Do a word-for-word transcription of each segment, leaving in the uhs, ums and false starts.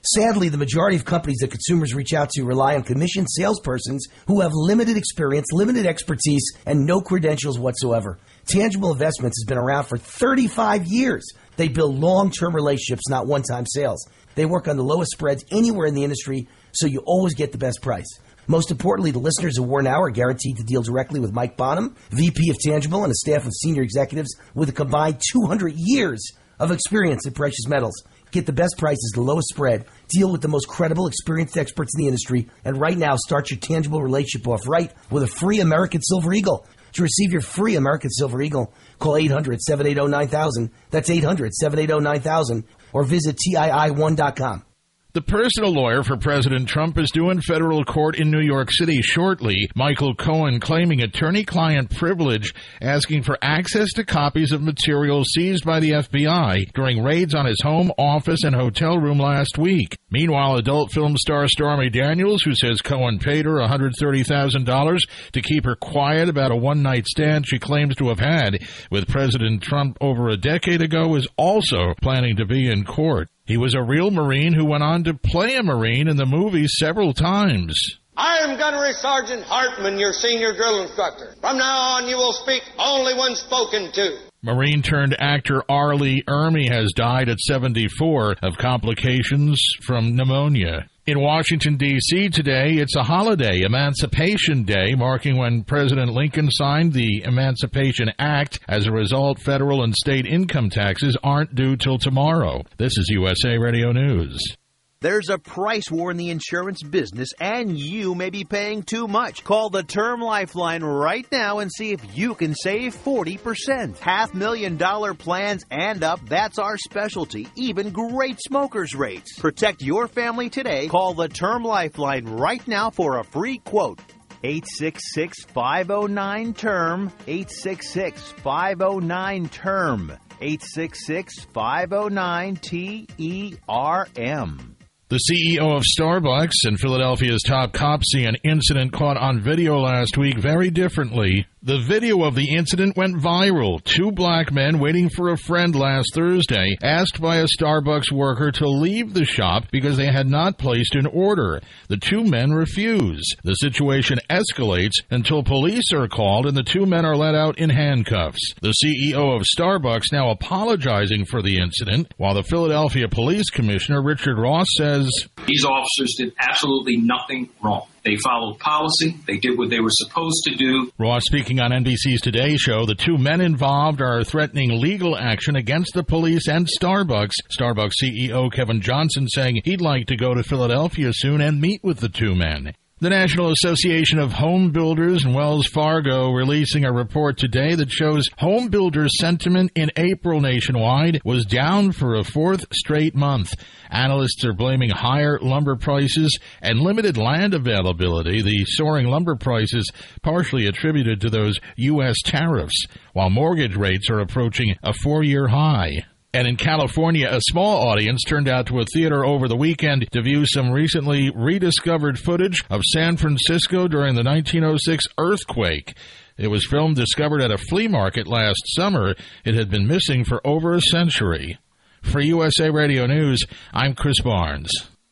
Sadly, the majority of companies that consumers reach out to rely on commissioned salespersons who have limited experience, limited expertise, and no credentials whatsoever. Tangible Investments has been around for thirty-five years. They build long-term relationships, not one-time sales. They work on the lowest spreads anywhere in the industry, so you always get the best price. Most importantly, the listeners of War Now are guaranteed to deal directly with Mike Bonham, V P of Tangible, and a staff of senior executives with a combined two hundred years of experience in precious metals. Get the best prices, the lowest spread, deal with the most credible, experienced experts in the industry, and right now start your Tangible relationship off right with a free American Silver Eagle. To receive your free American Silver Eagle, call eight hundred, seven eight zero, nine thousand. That's eight hundred, seven eight zero, nine thousand. Or visit T I I one dot com. The personal lawyer for President Trump is due in federal court in New York City shortly. Michael Cohen claiming attorney-client privilege, asking for access to copies of materials seized by the F B I during raids on his home, office, and hotel room last week. Meanwhile, adult film star Stormy Daniels, who says Cohen paid her one hundred thirty thousand dollars to keep her quiet about a one-night stand she claims to have had with President Trump over a decade ago, is also planning to be in court. He was a real Marine who went on to play a Marine in the movie several times. I am Gunnery Sergeant Hartman, your senior drill instructor. From now on, you will speak only when spoken to. Marine-turned-actor R. Lee Ermey has died at seventy-four of complications from pneumonia. In Washington, D C today, it's a holiday, Emancipation Day, marking when President Lincoln signed the Emancipation Act. As a result, federal and state income taxes aren't due till tomorrow. This is U S A Radio News. There's a price war in the insurance business, and you may be paying too much. Call the Term Lifeline right now and see if you can save forty percent. Half million dollar plans and up, that's our specialty. Even great smokers rates. Protect your family today. Call the Term Lifeline right now for a free quote. eight six six, five zero nine, T E R M. eight six six, five zero nine, T E R M. eight six six, five zero nine, T E R M. The C E O of Starbucks and Philadelphia's top cop see an incident caught on video last week very differently. The video of the incident went viral. Two black men waiting for a friend last Thursday asked by a Starbucks worker to leave the shop because they had not placed an order. The two men refuse. The situation escalates until police are called and the two men are let out in handcuffs. The C E O of Starbucks now apologizing for the incident, while the Philadelphia Police Commissioner Richard Ross says, "These officers did absolutely nothing wrong. They followed policy. They did what they were supposed to do." Ross speaking on N B C's Today Show, the two men involved are threatening legal action against the police and Starbucks. Starbucks C E O Kevin Johnson saying he'd like to go to Philadelphia soon and meet with the two men. The National Association of Home Builders and Wells Fargo releasing a report today that shows home builders' sentiment in April nationwide was down for a fourth straight month. Analysts are blaming higher lumber prices and limited land availability, the soaring lumber prices partially attributed to those U S tariffs, while mortgage rates are approaching a four-year high. And in California, a small audience turned out to a theater over the weekend to view some recently rediscovered footage of San Francisco during the nineteen oh six earthquake. It was film discovered at a flea market last summer. It had been missing for over a century. For U S A Radio News, I'm Chris Barnes.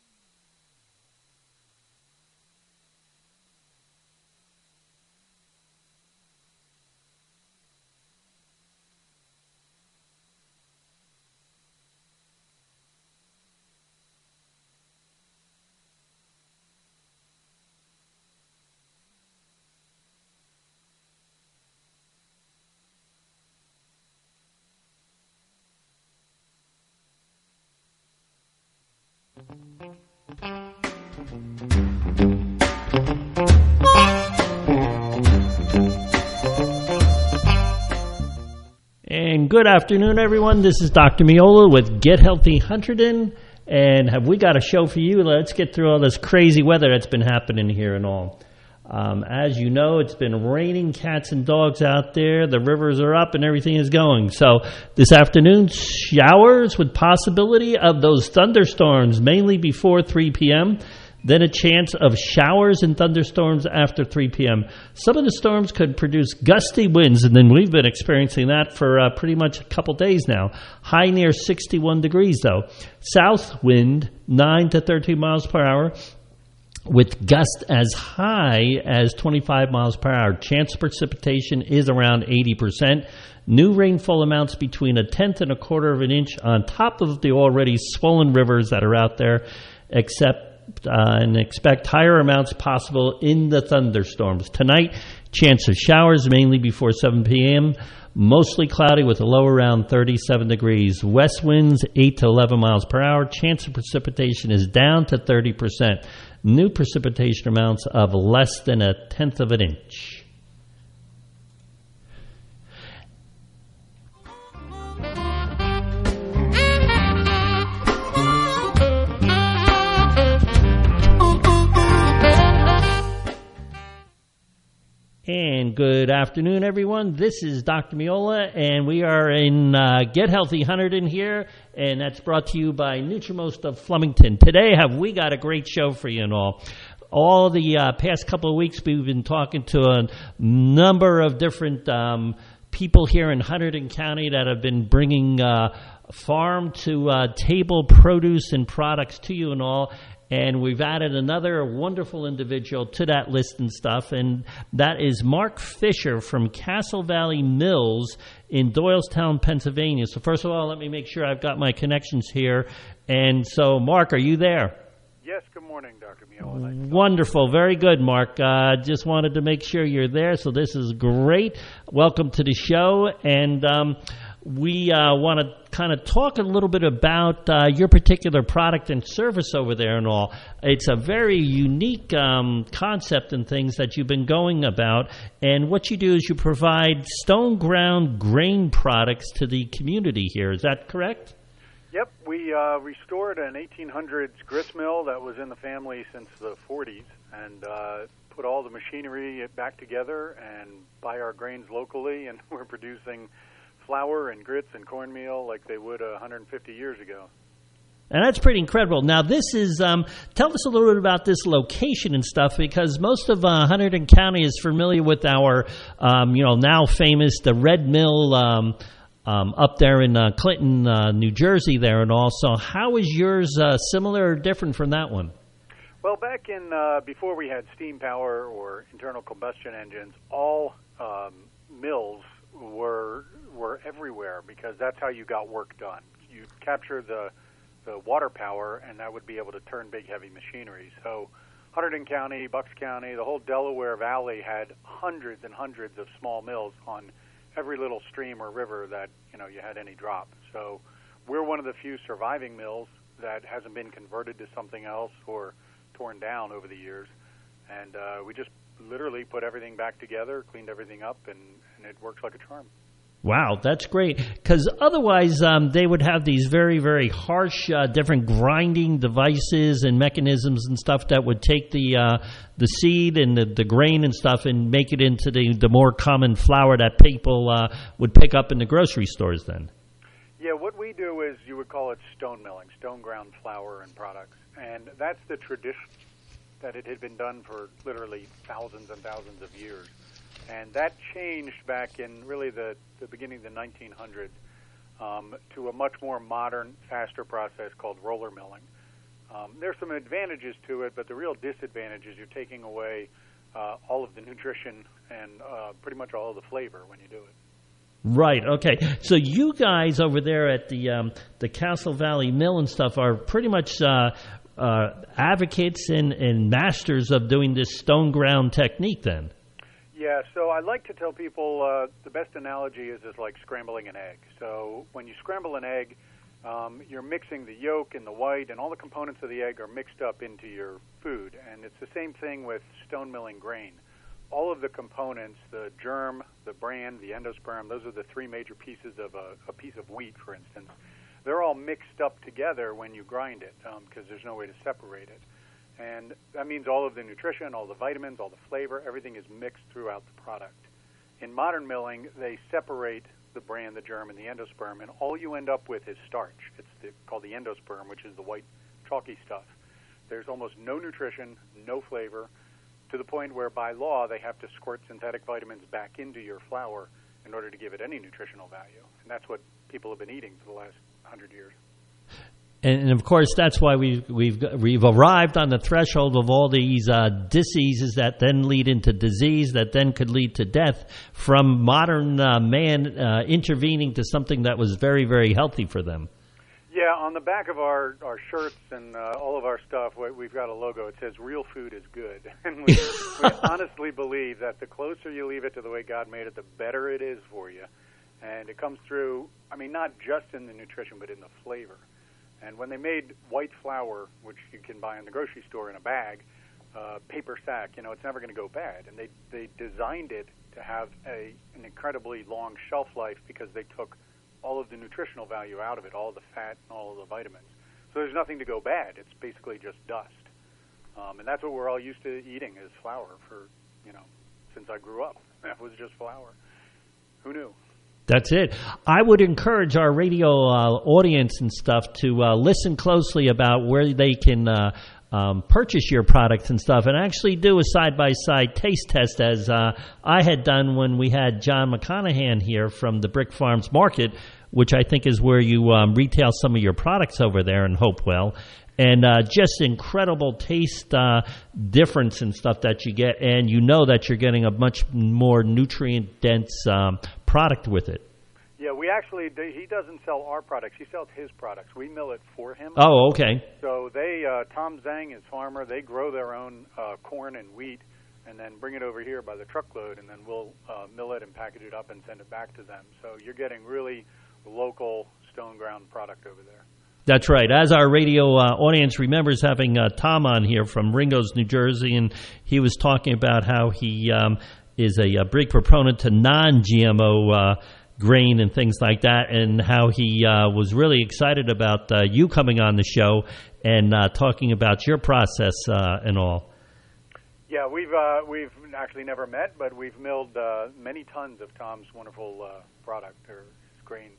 And good afternoon, everyone. This is Doctor Miola with Get Healthy Hunterdon. And have we got a show for you? Let's get through all this crazy weather that's been happening here and all. Um, as you know, it's been raining cats and dogs out there. The rivers are up and everything is going. So this afternoon, showers with possibility of those thunderstorms, mainly before three p.m., then a chance of showers and thunderstorms after three p.m. Some of the storms could produce gusty winds, and then we've been experiencing that for uh, pretty much a couple days now. High near sixty-one degrees, though. South wind nine to thirteen miles per hour, with gusts as high as twenty-five miles per hour. Chance of precipitation is around eighty percent. New rainfall amounts between a tenth and a quarter of an inch on top of the already swollen rivers that are out there, except uh, and expect higher amounts possible in the thunderstorms. Tonight, chance of showers mainly before seven p.m., mostly cloudy with a low around thirty-seven degrees. West winds eight to eleven miles per hour. Chance of precipitation is down to thirty percent. New precipitation amounts of less than a tenth of an inch. And good afternoon, everyone. This is Doctor Miola, and we are in uh, Get Healthy Hunterdon here, and that's brought to you by Nutrimost of Flemington. Today, have we got a great show for you and all. All the uh, past couple of weeks, we've been talking to a number of different um, people here in Hunterdon County that have been bringing uh, farm to uh, table produce and products to you and all. And we've added another wonderful individual to that list and stuff, and that is Mark Fisher from Castle Valley Mills in Doylestown, Pennsylvania. So first of all, let me make sure I've got my connections here. And so, Mark, are you there? Yes, good morning, Doctor Miola. Nice Wonderful. Very good, Mark. Uh, just wanted to make sure you're there, so this is great. Welcome to the show. And um, we uh, want to kind of talk a little bit about uh, your particular product and service over there and all. It's a very unique um, concept and things that you've been going about. And what you do is you provide stone ground grain products to the community here. Is that correct? Yep, we uh, restored an eighteen hundreds grist mill that was in the family since the forties and uh, put all the machinery back together and buy our grains locally, and we're producing flour and grits and cornmeal like they would one hundred fifty years ago. And that's pretty incredible. Now, this is, um, tell us a little bit about this location and stuff, because most of uh, Hunterdon County is familiar with our, um, you know, now famous, the Red Mill um, um, up there in uh, Clinton, uh, New Jersey there and all. So how is yours uh, similar or different from that one? Well, back in, uh, before we had steam power or internal combustion engines, all um, mills were were everywhere because that's how you got work done. You capture the the water power, and that would be able to turn big, heavy machinery. So Hunterdon County, Bucks County, the whole Delaware Valley had hundreds and hundreds of small mills on every little stream or river that, you know, you had any drop. So we're one of the few surviving mills that hasn't been converted to something else or torn down over the years. And uh, we just literally put everything back together, cleaned everything up, and, and it works like a charm. Wow, that's great. Because otherwise, um, they would have these very, very harsh, uh, different grinding devices and mechanisms and stuff that would take the uh, the seed and the, the grain and stuff and make it into the, the more common flour that people uh, would pick up in the grocery stores then. Yeah, what we do is you would call it stone milling, stone ground flour and products. And that's the tradition that it had been done for literally thousands and thousands of years. And that changed back in really the, the beginning of the nineteen hundreds um, to a much more modern, faster process called roller milling. Um, there's some advantages to it, but the real disadvantage is you're taking away uh, all of the nutrition and uh, pretty much all of the flavor when you do it. Right, okay. So you guys over there at the um, the Castle Valley Mill and stuff are pretty much uh, uh, advocates and, and masters of doing this stone ground technique then. Yeah, so I like to tell people uh, the best analogy is, is like scrambling an egg. So when you scramble an egg, um, you're mixing the yolk and the white, and all the components of the egg are mixed up into your food. And it's the same thing with stone milling grain. All of the components, the germ, the bran, the endosperm, those are the three major pieces of a, a piece of wheat, for instance. They're all mixed up together when you grind it because um, there's no way to separate it. And that means all of the nutrition, all the vitamins, all the flavor, everything is mixed throughout the product. In modern milling, they separate the bran, the germ, and the endosperm, and all you end up with is starch. It's the, called the endosperm, which is the white chalky stuff. There's almost no nutrition, no flavor, to the point where by law they have to squirt synthetic vitamins back into your flour in order to give it any nutritional value. And that's what people have been eating for the last hundred years. And, and of course, that's why we, we've we've arrived on the threshold of all these uh, diseases that then lead into disease, that then could lead to death, from modern uh, man uh, intervening to something that was very, very healthy for them. Yeah, on the back of our, our shirts and uh, all of our stuff, we've got a logo. It says, "Real food is good." And we, we honestly believe that the closer you leave it to the way God made it, the better it is for you. And it comes through, I mean, not just in the nutrition, but in the flavor. And when they made white flour, which you can buy in the grocery store in a bag, uh, paper sack, you know, it's never going to go bad. And they, they designed it to have a, an incredibly long shelf life because they took all of the nutritional value out of it, all of the fat and all of the vitamins. So there's nothing to go bad. It's basically just dust. Um, and that's what we're all used to eating is flour for, you know, since I grew up. That was just flour. Who knew? That's it. I would encourage our radio uh, audience and stuff to uh, listen closely about where they can uh, um, purchase your products and stuff, and actually do a side-by-side taste test, as uh, I had done when we had John McConaughey here from the Brick Farms Market, which I think is where you um, retail some of your products over there in Hopewell. And uh, just incredible taste uh, difference and stuff that you get, and you know that you're getting a much more nutrient-dense um, product with it. Yeah, we actually, he doesn't sell our products. He sells his products. We mill it for him. Oh, okay. So they, uh, Tom Zhang is farmer. They grow their own uh, corn and wheat and then bring it over here by the truckload, and then we'll uh, mill it and package it up and send it back to them. So you're getting really local stone ground product over there. That's right. As our radio uh, audience remembers having uh, Tom on here from Ringo's, New Jersey, and he was talking about how he um, is a, a big proponent to non-G M O uh, grain and things like that, and how he uh, was really excited about uh, you coming on the show and uh, talking about your process uh, and all. Yeah, we've uh, we've actually never met, but we've milled uh, many tons of Tom's wonderful uh, product or grains.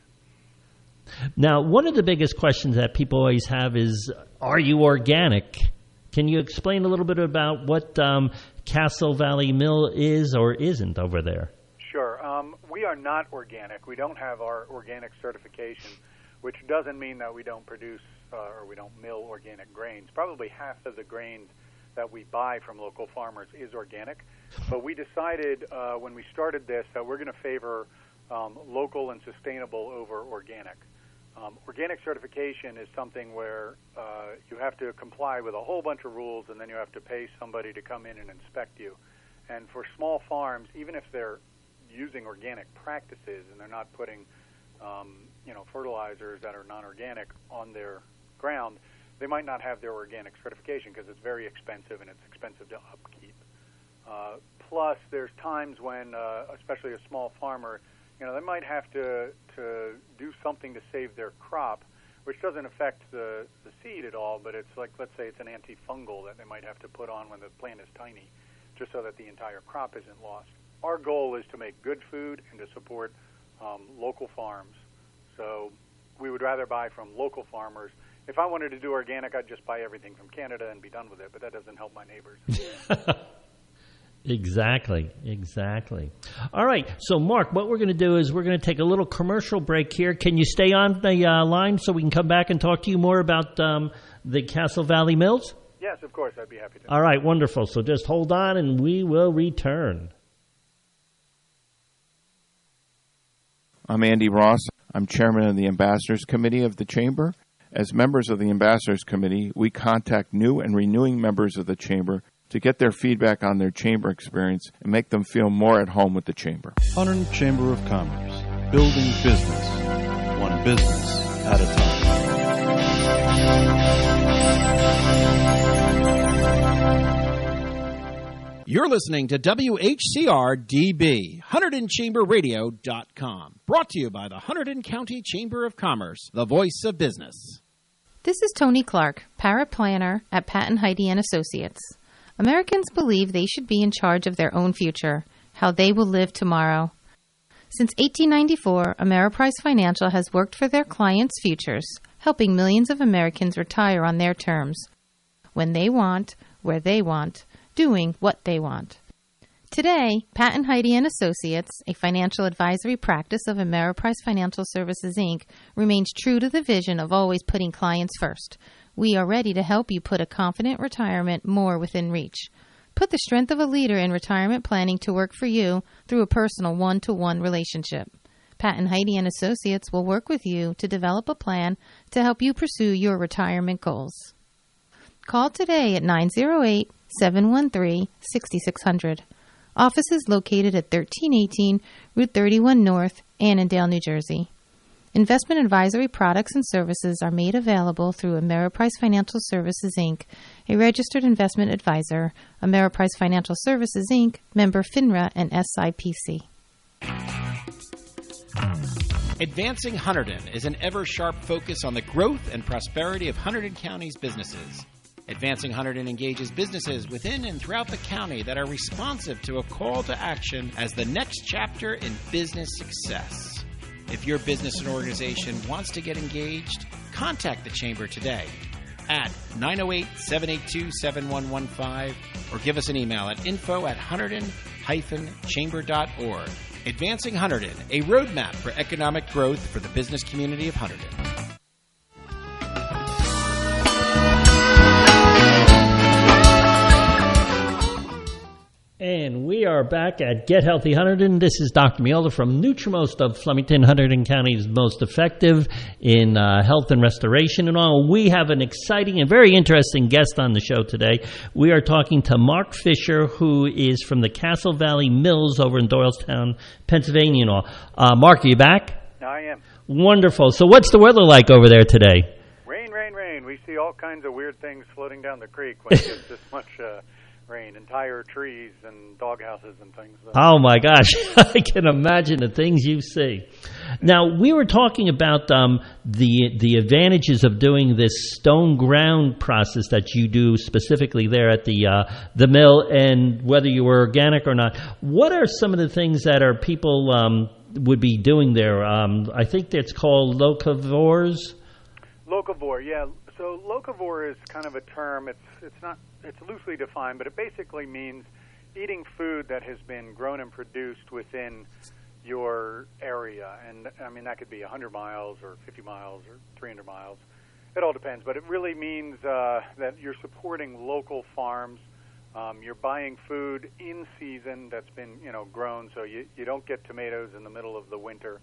Now, one of the biggest questions that people always have is, are you organic? Can you explain a little bit about what um, Castle Valley Mill is or isn't over there? Sure. Um, we are not organic. We don't have our organic certification, which doesn't mean that we don't produce uh, or we don't mill organic grains. Probably half of the grains that we buy from local farmers is organic. But we decided uh, when we started this that we're going to favor um, local and sustainable over organic. Um, organic certification is something where uh, you have to comply with a whole bunch of rules, and then you have to pay somebody to come in and inspect you. And for small farms, even if they're using organic practices and they're not putting, um, you know, fertilizers that are non-organic on their ground, they might not have their organic certification because it's very expensive and it's expensive to upkeep. Uh, plus, there's times when, uh, especially a small farmer, you know, they might have to to do something to save their crop, which doesn't affect the, the seed at all, but it's like, let's say it's an antifungal that they might have to put on when the plant is tiny, just so that the entire crop isn't lost. Our goal is to make good food and to support um, local farms. So we would rather buy from local farmers. If I wanted to do organic, I'd just buy everything from Canada and be done with it, but that doesn't help my neighbors. Exactly, exactly. All right, so Mark, what we're going to do is we're going to take a little commercial break here. Can you stay on the uh, line so we can come back and talk to you more about um, the Castle Valley Mills? Yes, of course, I'd be happy to. All right, wonderful. So just hold on and we will return. I'm Andy Ross. I'm chairman of the Ambassadors Committee of the Chamber. As members of the Ambassadors Committee, we contact new and renewing members of the Chamber to get their feedback on their Chamber experience and make them feel more at home with the Chamber. Hunterdon Chamber of Commerce, building business, one business at a time. You're listening to W H C R D B, Hunterdon Chamber Radio dot com, brought to you by the Hunterdon County Chamber of Commerce, the voice of business. This is Tony Clark, paraplanner at Patton Heidi and Associates. Americans believe they should be in charge of their own future, how they will live tomorrow. Since eighteen ninety-four, Ameriprise Financial has worked for their clients' futures, helping millions of Americans retire on their terms, when they want, where they want, doing what they want. Today, Pat and Heidi and Associates, a financial advisory practice of Ameriprise Financial Services, Incorporated, remains true to the vision of always putting clients first. We are ready to help you put a confident retirement more within reach. Put the strength of a leader in retirement planning to work for you through a personal one-to-one relationship. Pat and Heidi and Associates will work with you to develop a plan to help you pursue your retirement goals. Call today at nine oh eight, seven one three, six six zero zero. Office is located at thirteen eighteen Route thirty-one North, Annandale, New Jersey. Investment advisory products and services are made available through Ameriprise Financial Services, Incorporated, a registered investment advisor. Ameriprise Financial Services, Incorporated, member FINRA and S I P C. Advancing Hunterdon is an ever-sharp focus on the growth and prosperity of Hunterdon County's businesses. Advancing Hunterdon engages businesses within and throughout the county that are responsive to a call to action as the next chapter in business success. If your business and organization wants to get engaged, contact the Chamber today at nine oh eight, seven eight two, seven one one five or give us an email at info at hunterdon dash chamber dot org. Advancing Hunterdon, a roadmap for economic growth for the business community of Hunterdon. And we are back at Get Healthy Hunterdon. This is Doctor Miola from Nutrimost of Flemington, Hunterdon County's most effective in uh, health and restoration and all. We have an exciting and very interesting guest on the show today. We are talking to Mark Fisher, who is from the Castle Valley Mills over in Doylestown, Pennsylvania and all. Uh, Mark, are you back? I am. Wonderful. So what's the weather like over there today? Rain, rain, rain. We see all kinds of weird things floating down the creek when it gets this much uh, rain. Entire trees and doghouses and things. Oh, my gosh. I can imagine the things you see. Now, we were talking about um, the the advantages of doing this stone ground process that you do specifically there at the uh, the mill, and whether you were organic or not. What are some of the things that are people um, would be doing there? Um, I think that's called locavores. Locavore, yeah. So locavore is kind of a term. It's it's not it's loosely defined, but it basically means eating food that has been grown and produced within your area. And I mean, that could be one hundred miles or fifty miles or three hundred miles. It all depends, but it really means uh, that you're supporting local farms. Um, you're buying food in season that's been, you know, grown, so you, you don't get tomatoes in the middle of the winter.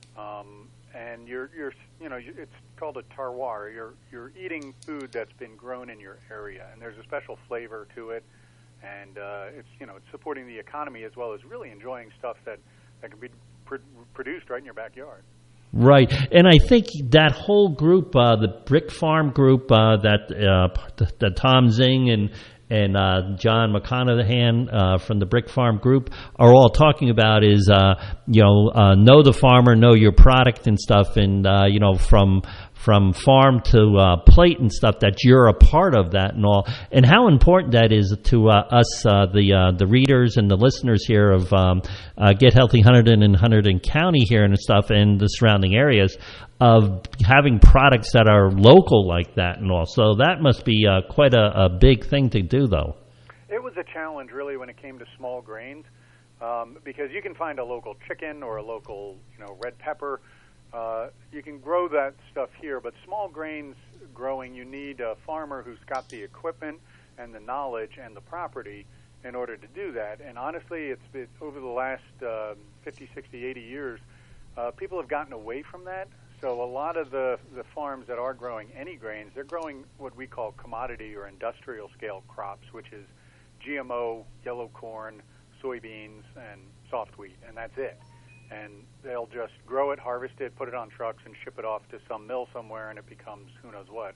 Um, and you're, you're, you know, it's called a terroir. You're, you're eating food that's been grown in your area, and there's a special flavor to it. And uh, it's, you know, it's supporting the economy as well as really enjoying stuff that, that can be pr- produced right in your backyard. Right, and I think that whole group, uh, the Brick Farm group, uh, that uh, that Tom Zing and and uh, John McConaughey uh, from the Brick Farm group are all talking about is, uh, you know, uh, know the farmer, know your product and stuff, and uh, you know, from from farm to uh, plate and stuff, that you're a part of that and all, and how important that is to uh, us, uh, the uh, the readers and the listeners here of um, uh, Get Healthy Hunterdon and Hunterdon County here and stuff, and the surrounding areas, of having products that are local like that and all. So that must be uh, quite a, a big thing to do, though. It was a challenge, really, when it came to small grains, um, because you can find a local chicken or a local, you know, red pepper. Uh, you can grow that stuff here, but small grains growing, you need a farmer who's got the equipment and the knowledge and the property in order to do that. And honestly, it's been over the last uh, fifty, sixty, eighty years, uh, people have gotten away from that. So a lot of the, the farms that are growing any grains, they're growing what we call commodity or industrial scale crops, which is G M O, yellow corn, soybeans, and soft wheat, and that's it. And they'll just grow it, harvest it, put it on trucks, and ship it off to some mill somewhere, and it becomes who knows what.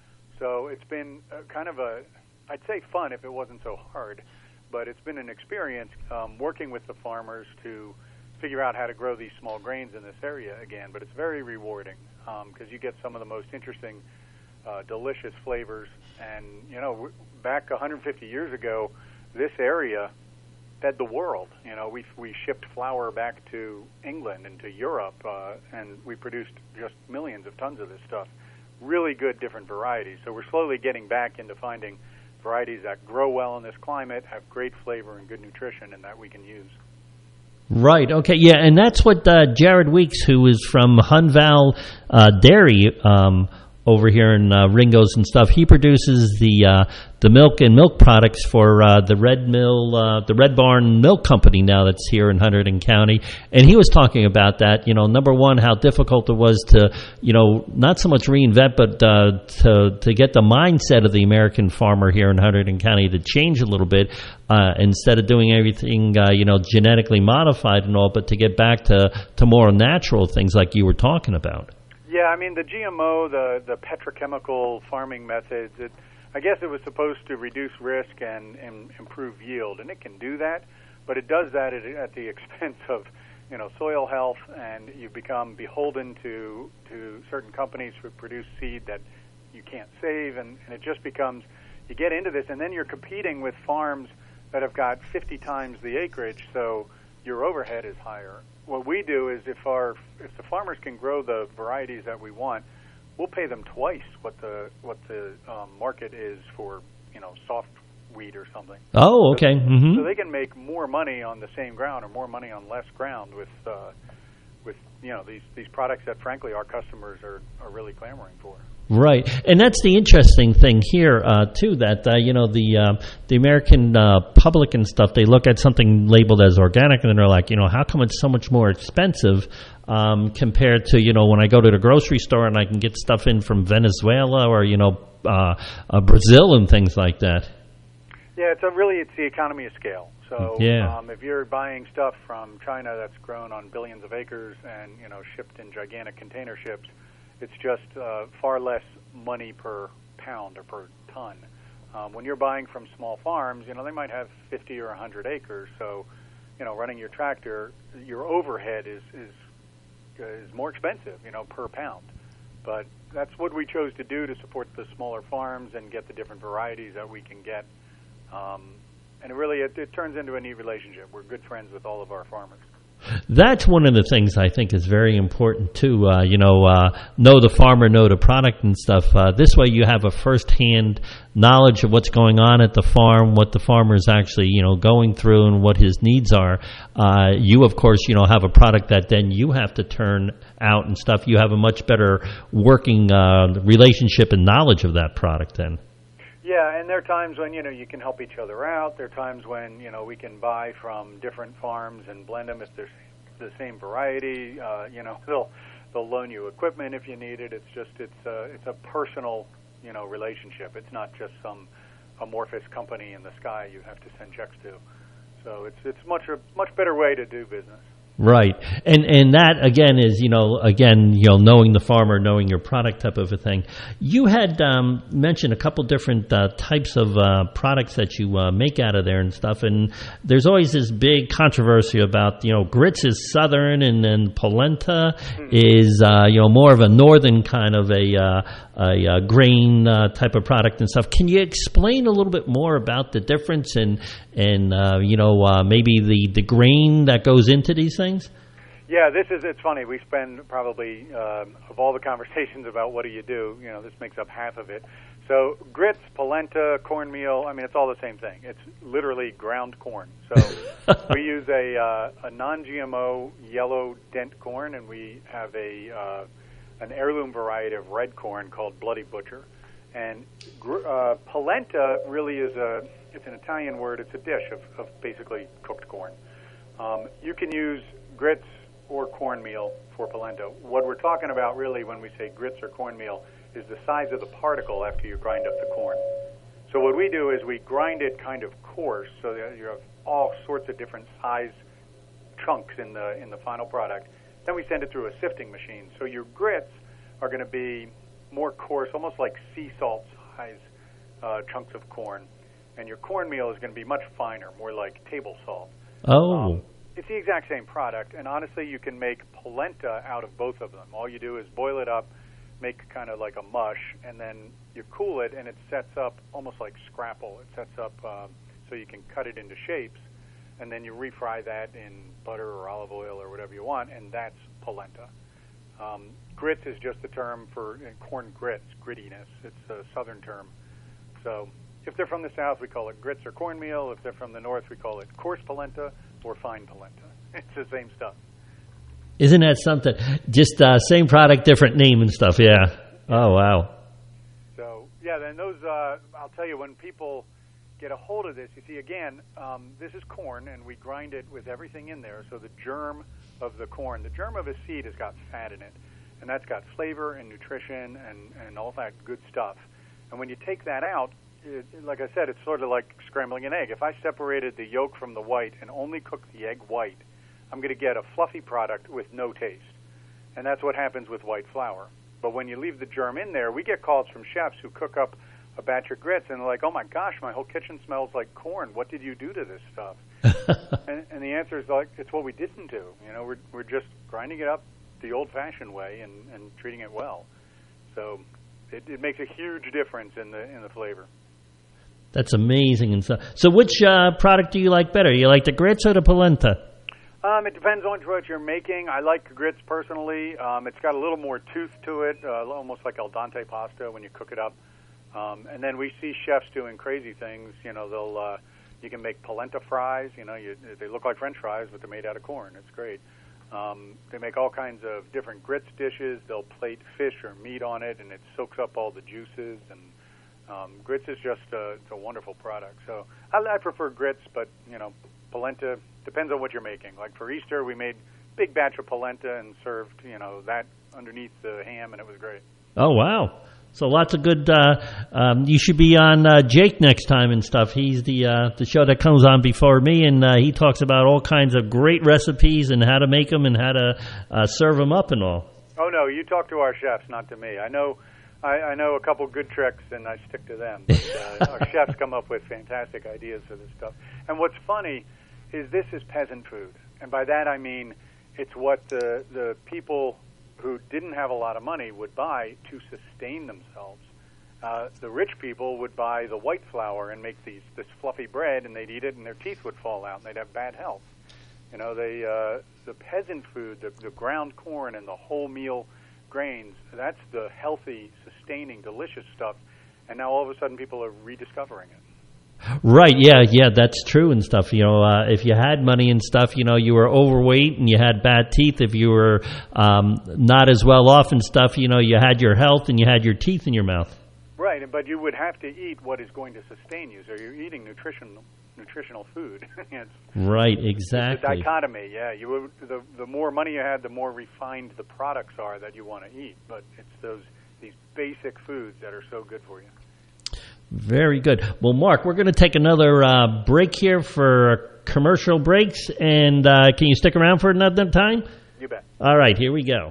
So it's been a, kind of a, I'd say fun if it wasn't so hard, but it's been an experience um, working with the farmers to figure out how to grow these small grains in this area again. But it's very rewarding because um, you get some of the most interesting, uh, delicious flavors. And, you know, back one hundred fifty years ago, this area fed the world. You know, we we shipped flour back to England and to Europe, uh, and we produced just millions of tons of this stuff. Really good different varieties. So we're slowly getting back into finding varieties that grow well in this climate, have great flavor and good nutrition, and that we can use. Right. Okay. Yeah, and that's what uh, Jared Weeks, who is from Hunval uh, Dairy um, over here in uh, Ringo's and stuff, he produces the uh, the milk and milk products for uh, the Red Mill, uh, the Red Barn Milk Company now that's here in Hunterdon County, and he was talking about that. You know, number one, how difficult it was to, you know, not so much reinvent, but uh, to to get the mindset of the American farmer here in Hunterdon County to change a little bit. Uh, instead of doing everything, uh, you know, genetically modified and all, but to get back to, to more natural things like you were talking about. Yeah, I mean, the G M O, the, the petrochemical farming methods, it, I guess it was supposed to reduce risk and, and improve yield, and it can do that, but it does that at, at the expense of, you know, soil health, and you become beholden to, to certain companies who produce seed that you can't save, and, and it just becomes, you get into this, and then you're competing with farms that have got fifty times the acreage, so your overhead is higher. What we do is if our if the farmers can grow the varieties that we want, we'll pay them twice what the what the um, market is for, you know, soft wheat or something. Oh, okay. So, mm-hmm. so they can make more money on the same ground or more money on less ground with uh, with you know these these products that frankly our customers are, are really clamoring for. Right, and that's the interesting thing here uh, too. That uh, you know the uh, the American uh, public and stuff, they look at something labeled as organic, and they're like, you know, how come it's so much more expensive um, compared to, you know, when I go to the grocery store and I can get stuff in from Venezuela or, you know, uh, uh, Brazil and things like that. Yeah, it's a really it's the economy of scale. So yeah. um, if you're buying stuff from China that's grown on billions of acres and, you know, shipped in gigantic container ships, it's just uh, far less money per pound or per ton. Um, when you're buying from small farms, you know, they might have fifty or one hundred acres. So, you know, running your tractor, your overhead is is is more expensive, you know, per pound. But that's what we chose to do to support the smaller farms and get the different varieties that we can get. Um, and it really, it, it turns into a neat relationship. We're good friends with all of our farmers. That's one of the things I think is very important too. Uh, you know, uh, know the farmer, know the product and stuff. Uh, this way, you have a first-hand knowledge of what's going on at the farm, what the farmer is actually, you know, going through, and what his needs are. Uh, you, of course, you know, have a product that then you have to turn out and stuff. You have a much better working uh, relationship and knowledge of that product then. Yeah, and there are times when, you know, you can help each other out. There are times when, you know, we can buy from different farms and blend them if they're the same variety. Uh, you know, they'll they'll loan you equipment if you need it. It's just it's a, it's a personal, you know, relationship. It's not just some amorphous company in the sky you have to send checks to. So it's it's much a much better way to do business. Right, and and that again is, you know, again, you know, knowing the farmer, knowing your product type of a thing. You had um, mentioned a couple different uh, types of uh, products that you uh, make out of there and stuff, and there's always this big controversy about, you know, grits is southern, and then polenta is uh, you know, more of a northern kind of a, uh, a, a grain uh, type of product and stuff. Can you explain a little bit more about the difference and and uh, you know, uh, maybe the the grain that goes into these things? Things? Yeah, this is, it's funny. We spend probably, um, of all the conversations about what do you do, you know, this makes up half of it. So grits, polenta, cornmeal, I mean, it's all the same thing. It's literally ground corn. So we use a, uh, a non-G M O yellow dent corn, and we have a uh, an heirloom variety of red corn called Bloody Butcher. And gr- uh, polenta really is a, it's an Italian word. It's a dish of, of basically cooked corn. Um, you can use grits or cornmeal for polenta. What we're talking about really when we say grits or cornmeal is the size of the particle after you grind up the corn. So what we do is we grind it kind of coarse so that you have all sorts of different size chunks in the in the final product. Then we send it through a sifting machine. So your grits are going to be more coarse, almost like sea salt size uh, chunks of corn. And your cornmeal is going to be much finer, more like table salt. Oh. Um, it's the exact same product, and honestly, you can make polenta out of both of them. All you do is boil it up, make kind of like a mush, and then you cool it, and it sets up almost like scrapple. It sets up um, so you can cut it into shapes, and then you refry that in butter or olive oil or whatever you want, and that's polenta. Um, grits is just the term for uh, corn grits, grittiness. It's a southern term. So if they're from the south, we call it grits or cornmeal. If they're from the north, we call it coarse polenta or fine polenta. It's the same stuff. Isn't that something? Just uh, same product, different name and stuff, yeah. Oh, wow. So, yeah, then those, uh, I'll tell you, when people get a hold of this, you see, again, um, this is corn, and we grind it with everything in there. So the germ of the corn, the germ of a seed has got fat in it, and that's got flavor and nutrition and, and all that good stuff. And when you take that out, it, like I said, it's sort of like scrambling an egg. If I separated the yolk from the white and only cooked the egg white, I'm going to get a fluffy product with no taste. And that's what happens with white flour. But when you leave the germ in there, we get calls from chefs who cook up a batch of grits, and they're like, oh, my gosh, my whole kitchen smells like corn. What did you do to this stuff? and, and the answer is, like, it's what we didn't do. You know, we're, we're just grinding it up the old-fashioned way and, and treating it well. So it, it makes a huge difference in the in the flavor. That's amazing. And so, so which uh, product do you like better? You like the grits or the polenta? Um, it depends on what you're making. I like grits personally. Um, it's got a little more tooth to it, uh, almost like al dente pasta when you cook it up. Um, and then we see chefs doing crazy things. You know, they'll uh, you can make polenta fries. You know, you, they look like French fries, but they're made out of corn. It's great. Um, they make all kinds of different grits dishes. They'll plate fish or meat on it, and it soaks up all the juices. And um, grits is just a, it's a wonderful product. So I, I prefer grits, but you know, polenta depends on what you're making. Like for Easter, we made a big batch of polenta and served you know that underneath the ham, and it was great. Oh wow! So lots of good. Uh, um, you should be on uh, Jake next time and stuff. He's the uh, the show that comes on before me, and uh, he talks about all kinds of great recipes and how to make them and how to uh, serve them up and all. Oh no, you talk to our chefs, not to me. I know, I, I know a couple good tricks, and I stick to them. But, uh, our chefs come up with fantastic ideas for this stuff. And what's funny is this is peasant food, and by that I mean it's what the the people who didn't have a lot of money would buy to sustain themselves. Uh, the rich people would buy the white flour and make these this fluffy bread, and they'd eat it, and their teeth would fall out, and they'd have bad health. You know, they uh, the peasant food, the, the ground corn and the wholemeal grains, that's the healthy, sustaining, delicious stuff, and now all of a sudden people are rediscovering it. Right, yeah, yeah, that's true and stuff. You know, uh, if you had money and stuff, you know, you were overweight and you had bad teeth. If you were um, not as well off and stuff, you know, you had your health and you had your teeth in your mouth. Right, but you would have to eat what is going to sustain you. So you're eating nutrition, nutritional food. it's, right, exactly. It's a dichotomy, yeah. You would, the the more money you had, the more refined the products are that you want to eat. But it's those these basic foods that are so good for you. Very good. Well, Mark, we're going to take another uh, break here for commercial breaks. And uh, can you stick around for another time? You bet. All right, here we go.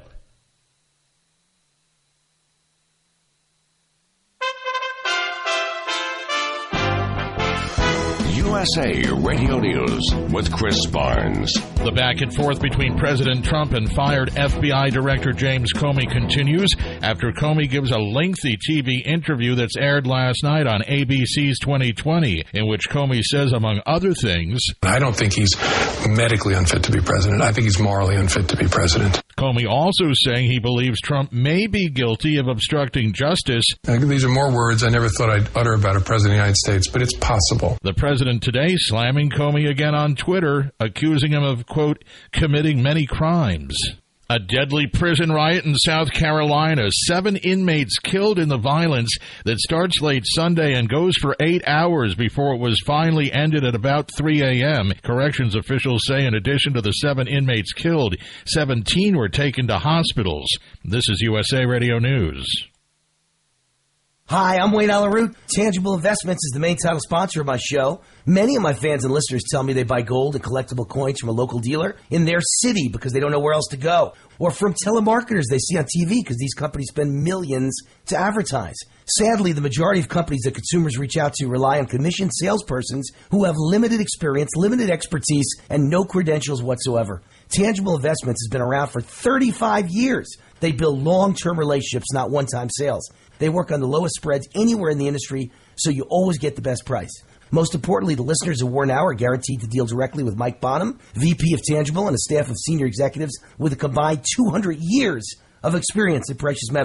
U S A Radio News with Chris Barnes. The back and forth between President Trump and fired F B I Director James Comey continues after Comey gives a lengthy T V interview that's aired last night on A B C's twenty twenty, in which Comey says, among other things, I don't think he's medically unfit to be president. I think he's morally unfit to be president. Comey also saying he believes Trump may be guilty of obstructing justice. These are more words I never thought I'd utter about a president of the United States, but it's possible. The president today slamming Comey again on Twitter, accusing him of, quote, committing many crimes. A deadly prison riot in South Carolina. Seven inmates killed in the violence that starts late Sunday and goes for eight hours before it was finally ended at about three a.m. Corrections officials say in addition to the seven inmates killed, seventeen were taken to hospitals. This is U S A Radio News. Hi, I'm Wayne Alaroot. Tangible Investments is the main title sponsor of my show. Many of my fans and listeners tell me they buy gold and collectible coins from a local dealer in their city because they don't know where else to go. Or from telemarketers they see on T V because these companies spend millions to advertise. Sadly, the majority of companies that consumers reach out to rely on commissioned salespersons who have limited experience, limited expertise, and no credentials whatsoever. Tangible Investments has been around for thirty-five years. They build long-term relationships, not one-time sales. They work on the lowest spreads anywhere in the industry, so you always get the best price. Most importantly, the listeners of War Now are guaranteed to deal directly with Mike Bonham, V P of Tangible, and a staff of senior executives with a combined two hundred years of experience in precious metals.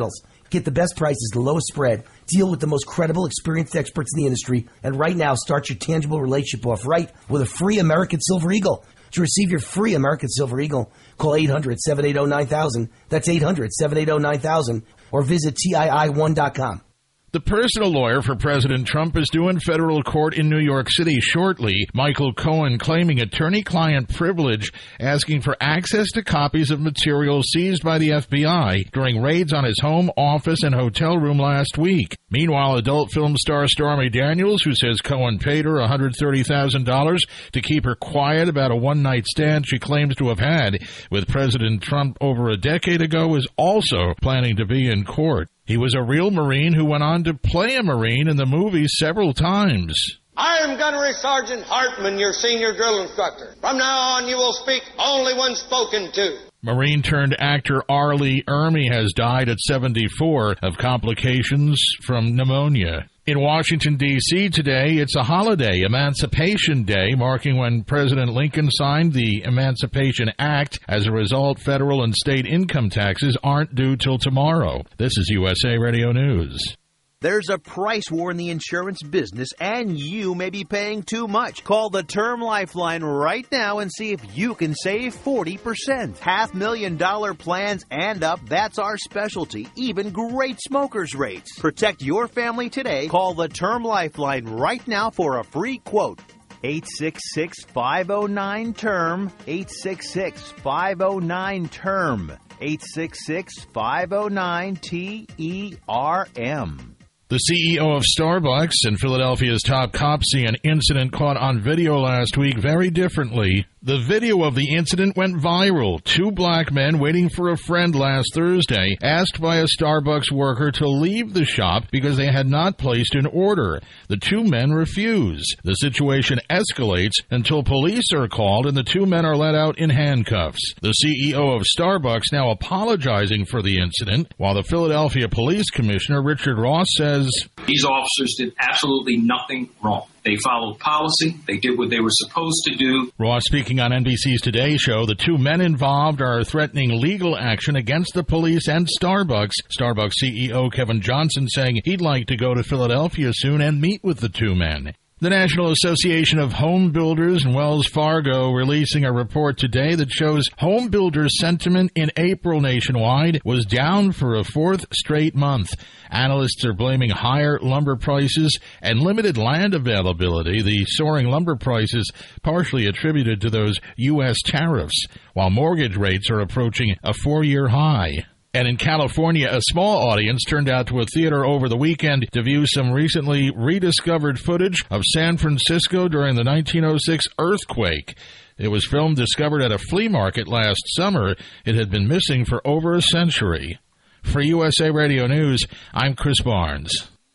Get the best prices, the lowest spread. Deal with the most credible, experienced experts in the industry. And right now, start your tangible relationship off right with a free American Silver Eagle. To receive your free American Silver Eagle, call eight hundred, seven eight zero, nine thousand. That's eight hundred, seven eight zero, nine thousand. Or visit T I I one dot com. The personal lawyer for President Trump is due in federal court in New York City shortly. Michael Cohen claiming attorney-client privilege, asking for access to copies of material seized by the F B I during raids on his home, office, and hotel room last week. Meanwhile, adult film star Stormy Daniels, who says Cohen paid her one hundred thirty thousand dollars to keep her quiet about a one-night stand she claims to have had with President Trump over a decade ago, is also planning to be in court. He was a real Marine who went on to play a Marine in the movie several times. I am Gunnery Sergeant Hartman, your senior drill instructor. From now on, you will speak only when spoken to. Marine turned actor R. Lee Ermey has died at seventy-four of complications from pneumonia. In Washington, D C today, it's a holiday, Emancipation Day, marking when President Lincoln signed the Emancipation Act. As a result, federal and state income taxes aren't due till tomorrow. This is U S A Radio News. There's a price war in the insurance business, and you may be paying too much. Call the Term Lifeline right now and see if you can save forty percent. Half million dollar plans and up, that's our specialty. Even great smokers rates. Protect your family today. Call the Term Lifeline right now for a free quote. eight six six, five zero nine, T E R M. eight six six, five zero nine, T E R M. eight six six, five zero nine, T E R M. The C E O of Starbucks and Philadelphia's top cop see an incident caught on video last week very differently. The video of the incident went viral. Two black men waiting for a friend last Thursday asked by a Starbucks worker to leave the shop because they had not placed an order. The two men refuse. The situation escalates until police are called and the two men are let out in handcuffs. The C E O of Starbucks now apologizing for the incident, while the Philadelphia Police Commissioner Richard Ross says, "These officers did absolutely nothing wrong. They followed policy. They did what they were supposed to do." Ross speaking on N B C's Today Show, the two men involved are threatening legal action against the police and Starbucks. Starbucks C E O Kevin Johnson saying he'd like to go to Philadelphia soon and meet with the two men. The National Association of Home Builders and Wells Fargo releasing a report today that shows home builders' sentiment in April nationwide was down for a fourth straight month. Analysts are blaming higher lumber prices and limited land availability, the soaring lumber prices partially attributed to those U S tariffs, while mortgage rates are approaching a four-year high. And in California, a small audience turned out to a theater over the weekend to view some recently rediscovered footage of San Francisco during the nineteen oh six earthquake. It was film discovered at a flea market last summer. It had been missing for over a century. For U S A Radio News, I'm Chris Barnes.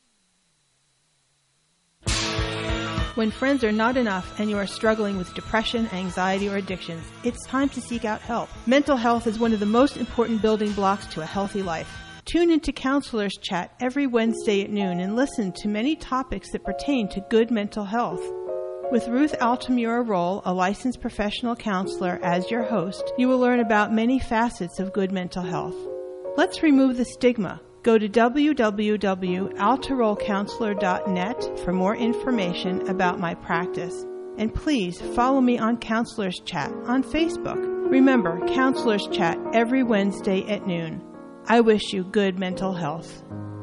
When friends are not enough and you are struggling with depression, anxiety, or addictions, it's time to seek out help. Mental health is one of the most important building blocks to a healthy life. Tune into Counselors Chat every Wednesday at noon and listen to many topics that pertain to good mental health. With Ruth Altamura Roll, a licensed professional counselor, as your host, you will learn about many facets of good mental health. Let's remove the stigma. Go to w w w dot altarol counselor dot net for more information about my practice. And please follow me on Counselors Chat on Facebook. Remember, Counselors Chat every Wednesday at noon. I wish you good mental health.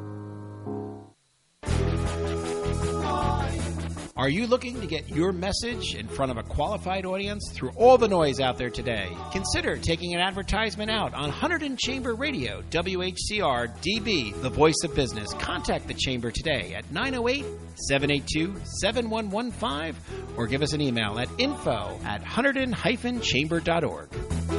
Are you looking to get your message in front of a qualified audience through all the noise out there today? Consider taking an advertisement out on Hunterdon Chamber Radio, W H C R D B, the voice of business. Contact the Chamber today at nine oh eight, seven eight two, seven one one five or give us an email at info at hunterdon dash chamber dot org.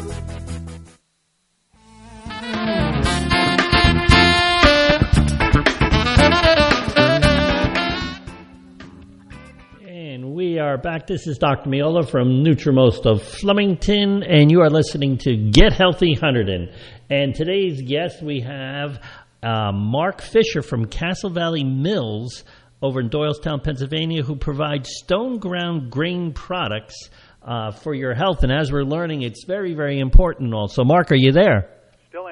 We are back. This is Doctor Miola from Nutrimost of Flemington, and you are listening to Get Healthy Hunterdon. And today's guest, we have uh, Mark Fisher from Castle Valley Mills over in Doylestown, Pennsylvania, who provides stone ground grain products uh, for your health. And as we're learning, it's very, very important also. Mark, are you there? Still am, yes, sir.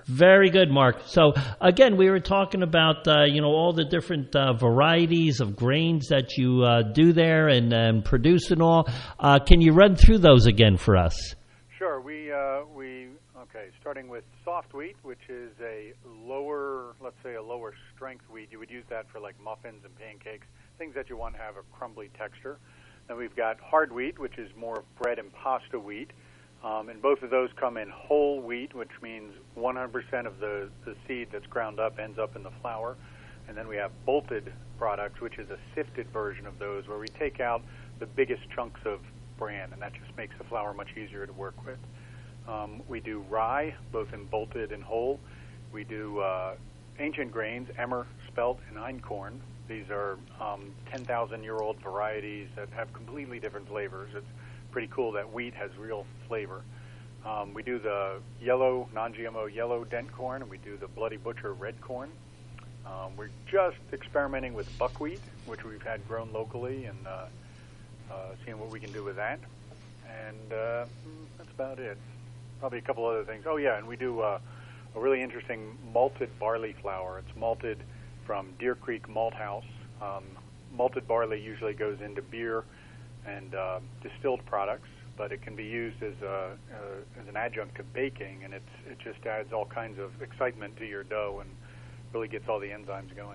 Very good, Mark. So, again, we were talking about, uh, you know, all the different uh, varieties of grains that you uh, do there and, and produce and all. Uh, can you run through those again for us? Sure. We, uh, we okay, starting with soft wheat, which is a lower, let's say a lower strength wheat. You would use that for like muffins and pancakes, things that you want to have a crumbly texture. Then we've got hard wheat, which is more bread and pasta wheat. Um, and both of those come in whole wheat, which means one hundred percent of the, the seed that's ground up ends up in the flour. And then we have bolted products, which is a sifted version of those, where we take out the biggest chunks of bran, and that just makes the flour much easier to work with. Um, we do rye, both in bolted and whole. We do uh, ancient grains, emmer, spelt, and einkorn. These are um, ten thousand year old varieties that have completely different flavors. It's pretty cool that wheat has real flavor. Um, we do the yellow, non-G M O yellow dent corn, and we do the Bloody Butcher red corn. Um, we're just experimenting with buckwheat, which we've had grown locally, and uh, uh, seeing what we can do with that. And uh, that's about it. Probably a couple other things. Oh, yeah, and we do uh, a really interesting malted barley flour. It's malted from Deer Creek Malt House. Um, malted barley usually goes into beer and uh, distilled products, but it can be used as a, uh, as an adjunct to baking, and it's, it just adds all kinds of excitement to your dough and really gets all the enzymes going.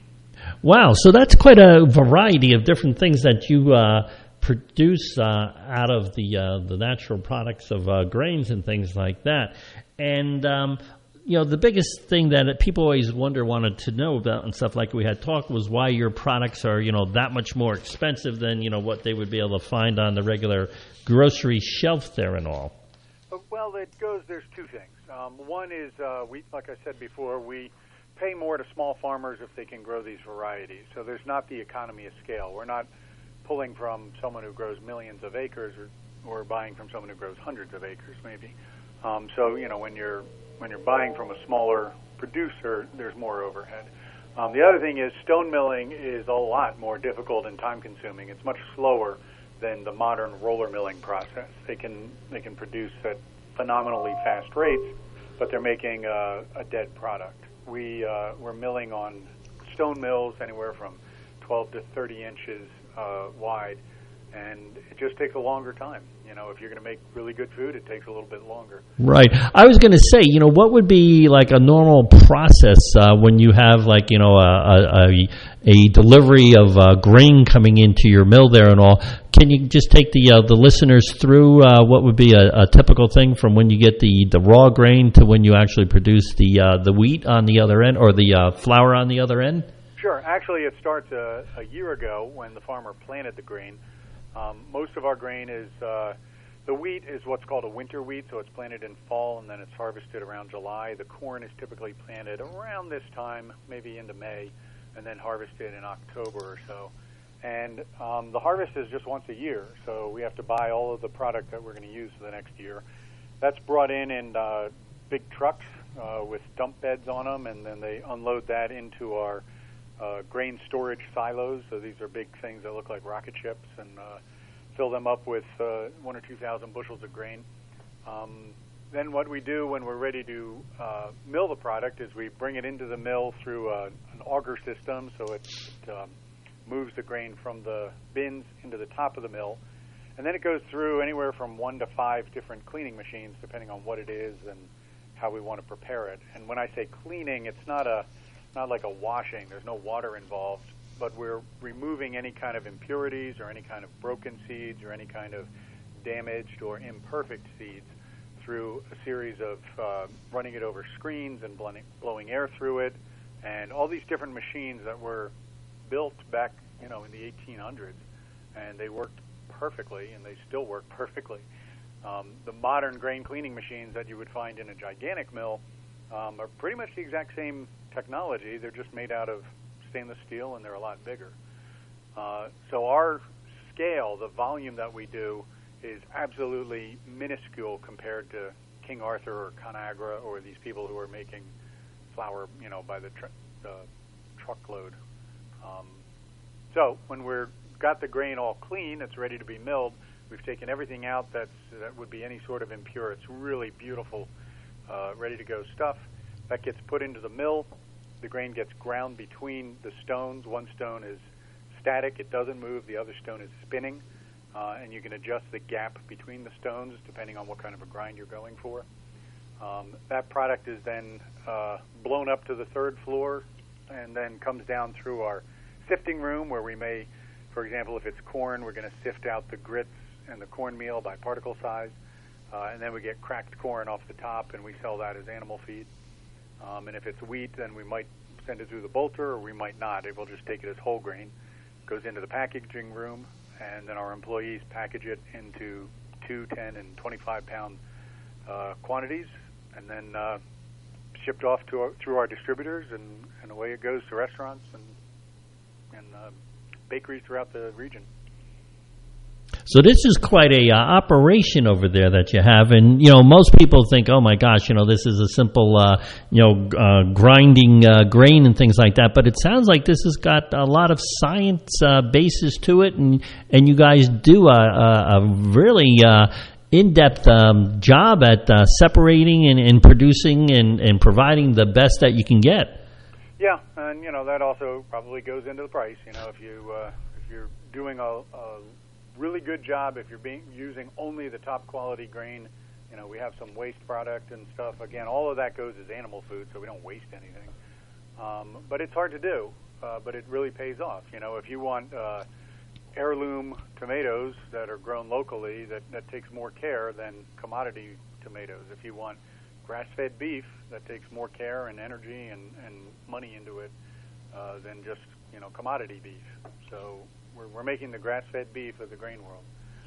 Wow, so that's quite a variety of different things that you uh, produce uh, out of the uh, the natural products of uh, grains and things like that. And um, you know, the biggest thing that people always wonder, wanted to know about and stuff like we had talked was why your products are, you know, that much more expensive than, you know, what they would be able to find on the regular grocery shelf there and all. Well, it goes, there's two things. Um, one is, uh, we, like I said before, we pay more to small farmers if they can grow these varieties. So there's not the economy of scale. We're not pulling from someone who grows millions of acres or, or buying from someone who grows hundreds of acres, maybe. Um, so, you know, when you're when you're buying from a smaller producer, there's more overhead. Um, the other thing is stone milling is a lot more difficult and time-consuming. It's much slower than the modern roller milling process. They can they can produce at phenomenally fast rates, but they're making a, a dead product. We uh, we're milling on stone mills anywhere from twelve to thirty inches uh, wide, and it just takes a longer time. You know, if you're going to make really good food, it takes a little bit longer. Right. I was going to say, you know, what would be like a normal process uh, when you have like, you know, a a, a delivery of uh, grain coming into your mill there and all? Can you just take the uh, the listeners through uh, what would be a, a typical thing from when you get the, the raw grain to when you actually produce the uh, the wheat on the other end, or the uh, flour on the other end? Sure. Actually, it starts a, a year ago when the farmer planted the grain. Um, most of our grain is, uh, the wheat is what's called a winter wheat, so it's planted in fall and then it's harvested around July. The corn is typically planted around this time, maybe into May, and then harvested in October or so. And um, the harvest is just once a year, so we have to buy all of the product that we're going to use for the next year. That's brought in in uh, big trucks uh, with dump beds on them, and then they unload that into our Uh, grain storage silos. So these are big things that look like rocket ships, and uh, fill them up with uh, one or two thousand bushels of grain. Um, then what we do when we're ready to uh, mill the product is we bring it into the mill through uh, an auger system, so it, it um, moves the grain from the bins into the top of the mill, and then it goes through anywhere from one to five different cleaning machines, depending on what it is and how we want to prepare it. And when I say cleaning, it's not a not like a washing. There's no water involved, but we're removing any kind of impurities or any kind of broken seeds or any kind of damaged or imperfect seeds through a series of uh, running it over screens and blowing, blowing air through it, and all these different machines that were built back, you know, in the eighteen hundreds, and they worked perfectly, and they still work perfectly. Um, the modern grain cleaning machines that you would find in a gigantic mill um, are pretty much the exact same technology. They're just made out of stainless steel, and they're a lot bigger. Uh, so our scale, the volume that we do, is absolutely minuscule compared to King Arthur or Conagra or these people who are making flour, you know, by the tr- uh, truckload. Um, so when we're got the grain all clean, it's ready to be milled. We've taken everything out that's that would be any sort of impure. It's really beautiful, uh, ready to go stuff. That gets put into the mill. The grain gets ground between the stones. One stone is static. It doesn't move. The other stone is spinning. Uh, and you can adjust the gap between the stones depending on what kind of a grind you're going for. Um, that product is then uh, blown up to the third floor and then comes down through our sifting room where we may, for example, if it's corn, we're going to sift out the grits and the cornmeal by particle size. Uh, and then we get cracked corn off the top and we sell that as animal feed. Um, and if it's wheat, then we might send it through the bolter or we might not. We'll just take it as whole grain. It goes into the packaging room, and then our employees package it into two, ten, and twenty-five pound uh, quantities, and then uh, shipped off to our, through our distributors, and, and away it goes to restaurants and, and uh, bakeries throughout the region. So this is quite a uh, operation over there that you have, and you know most people think, oh my gosh, you know this is a simple, uh, you know, uh, grinding uh, grain and things like that. But it sounds like this has got a lot of science uh, basis to it, and and you guys do a, a, a really uh, in-depth um, job at uh, separating and, and producing and, and providing the best that you can get. Yeah, and you know that also probably goes into the price. You know, if you uh, if you're doing a, a really good job, if you're being using only the top quality grain, you know, we have some waste product and stuff. Again, all of that goes as animal food, so we don't waste anything. Um, but it's hard to do, uh, but it really pays off. You know, if you want uh, heirloom tomatoes that are grown locally, that, that takes more care than commodity tomatoes. If you want grass-fed beef, that takes more care and energy and, and money into it uh, than just, you know, commodity beef. So We're, we're making the grass-fed beef of the grain world.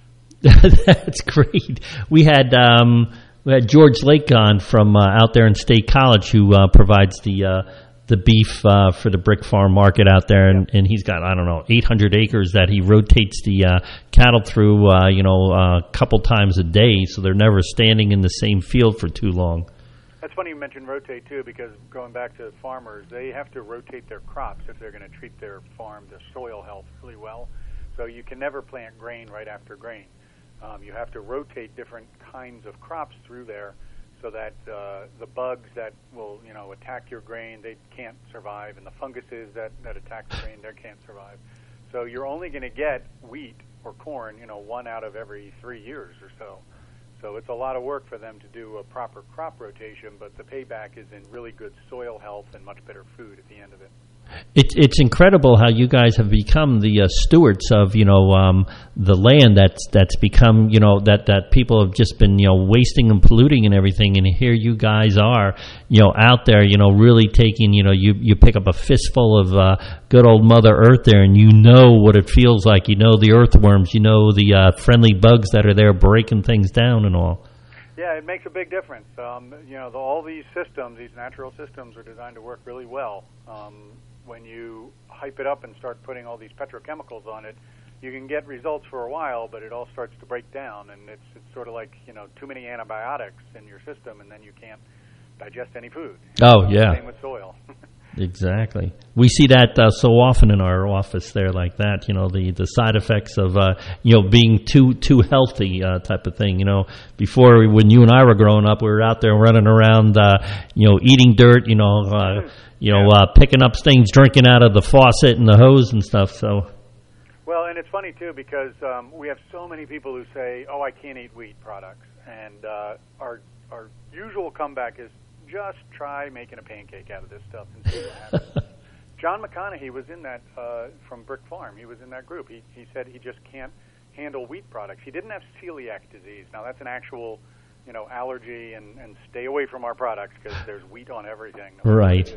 That's great. We had um, we had George Lake on from uh, out there in State College, who uh, provides the uh, the beef uh, for the Brick Farm Market out there, and, and he's got I don't know eight hundred acres that he rotates the uh, cattle through, uh, you know, a couple times a day, so they're never standing in the same field for too long. That's funny you mentioned rotate, too, because going back to farmers, they have to rotate their crops if they're going to treat their farm, their soil health really well. So you can never plant grain right after grain. Um, you have to rotate different kinds of crops through there so that uh, the bugs that will, you know, attack your grain, they can't survive, and the funguses that, that attack the grain, they can't survive. So you're only going to get wheat or corn, you know, one out of every three years or so. So it's a lot of work for them to do a proper crop rotation, but the payback is in really good soil health and much better food at the end of it. It's it's incredible how you guys have become the uh, stewards of you know um, the land that's that's become you know that, that people have just been you know wasting and polluting and everything, and here you guys are you know out there you know really taking you know you, you pick up a fistful of uh, good old Mother Earth there, and you know what it feels like. You know the earthworms, you know the uh, friendly bugs that are there breaking things down and all. Yeah, it makes a big difference. Um, you know, the, all these systems, these natural systems, are designed to work really well. Um, when you hype it up and start putting all these petrochemicals on it, you can get results for a while, but it all starts to break down, and it's it's sort of like, you know, too many antibiotics in your system, and then you can't digest any food. Oh, yeah. Same with soil. Exactly. We see that uh, so often in our office there like that, you know, the, the side effects of, uh, you know, being too too healthy uh, type of thing. You know, before when you and I were growing up, we were out there running around, uh, you know, eating dirt, you know, uh, you know, uh, picking up things, drinking out of the faucet and the hose and stuff. So. Well, and it's funny, too, because um, we have so many people who say, oh, I can't eat wheat products. And uh, our our usual comeback is, just try making a pancake out of this stuff and see what happens. John McConaughey was in that uh, from Brick Farm. He was in that group. He he said he just can't handle wheat products. He didn't have celiac disease. Now, that's an actual, you know, allergy, and, and stay away from our products because there's wheat on everything. No right.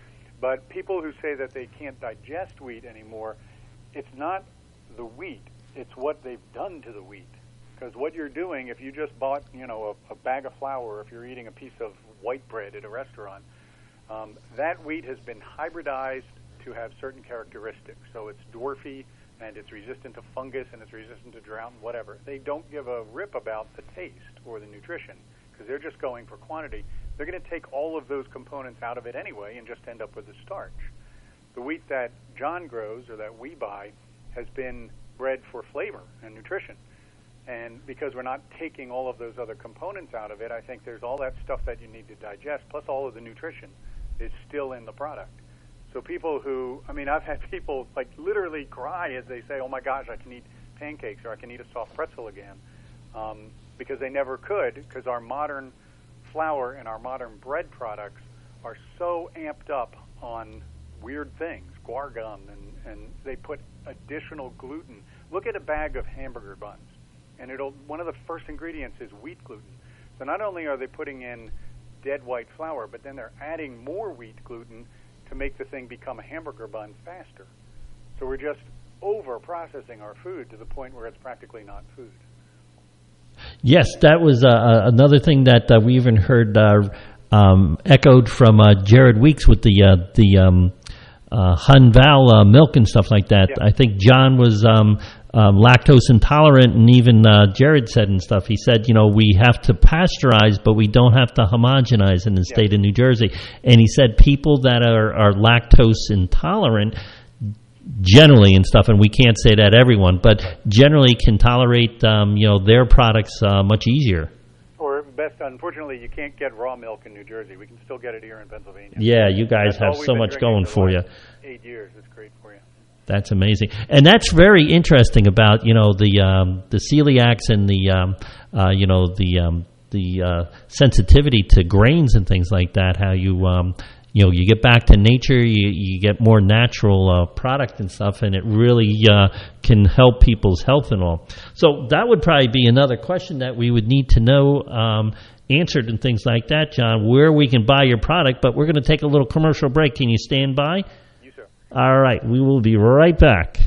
But people who say that they can't digest wheat anymore, it's not the wheat. It's what they've done to the wheat. Because what you're doing, if you just bought, you know, a, a bag of flour, if you're eating a piece of white bread at a restaurant, um, that wheat has been hybridized to have certain characteristics. So it's dwarfy, and it's resistant to fungus, and it's resistant to drought, and whatever. They don't give a rip about the taste or the nutrition because they're just going for quantity. They're going to take all of those components out of it anyway and just end up with a starch. The wheat that John grows or that we buy has been bred for flavor and nutrition. And because we're not taking all of those other components out of it, I think there's all that stuff that you need to digest, plus all of the nutrition is still in the product. So people who, I mean, I've had people like literally cry as they say, oh my gosh, I can eat pancakes or I can eat a soft pretzel again, um, because they never could, because our modern flour and our modern bread products are so amped up on weird things, guar gum, and, and they put additional gluten. Look at a bag of hamburger buns, and it'll one of the first ingredients is wheat gluten. So not only are they putting in dead white flour, but then they're adding more wheat gluten to make the thing become a hamburger bun faster. So we're just over-processing our food to the point where it's practically not food. Yes, that was uh, another thing that uh, we even heard uh, um, echoed from uh, Jared Weeks with the uh, the um, uh, Hunval uh, milk and stuff like that. Yeah. I think John was um, um, lactose intolerant, and even uh, Jared said and stuff. He said, you know, we have to pasteurize, but we don't have to homogenize in the state yeah. of New Jersey. And he said people that are, are lactose intolerant generally and stuff, and we can't say that everyone, but generally can tolerate, um, you know, their products uh, much easier. Or best, unfortunately, you can't get raw milk in New Jersey. We can still get it here in Pennsylvania. Yeah, you guys That's have so much going for you. Eight years, it's great for you. That's amazing, and that's very interesting about you know the um, the celiacs and the um, uh, you know the um, the uh, sensitivity to grains and things like that. How you um, You know, you get back to nature, you, you get more natural uh, product and stuff, and it really uh, can help people's health and all. So that would probably be another question that we would need to know um, answered and things like that, John, where we can buy your product. But we're going to take a little commercial break. Can you stand by? You, sir. All right. We will be right back.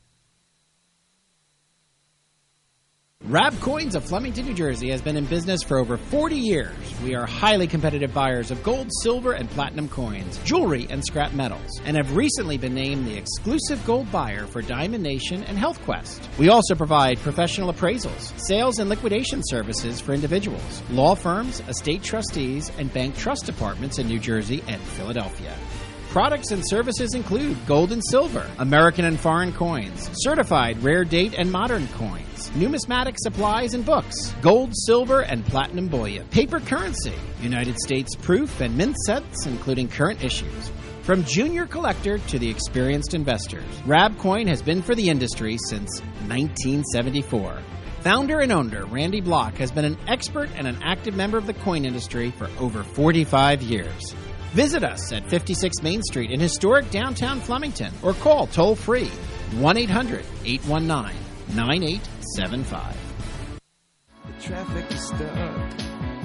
Rab Coins of Flemington, New Jersey has been in business for over forty years. We are highly competitive buyers of gold, silver, and platinum coins, jewelry, and scrap metals, and have recently been named the exclusive gold buyer for Diamond Nation and Health Quest. We also provide professional appraisals, sales and liquidation services for individuals, law firms, estate trustees, and bank trust departments in New Jersey and Philadelphia. Products and services include gold and silver, American and foreign coins, certified rare date and modern coins, numismatic supplies and books, gold, silver, and platinum bullion, paper currency, United States proof and mint sets, including current issues. From junior collector to the experienced investors, Rab Coin has been for the industry since nineteen seventy-four. Founder and owner Randy Block has been an expert and an active member of the coin industry for over forty-five years. Visit us at fifty-six Main Street in historic downtown Flemington or call toll-free one eight hundred eight one nine nine eight seven five. The traffic is stuck.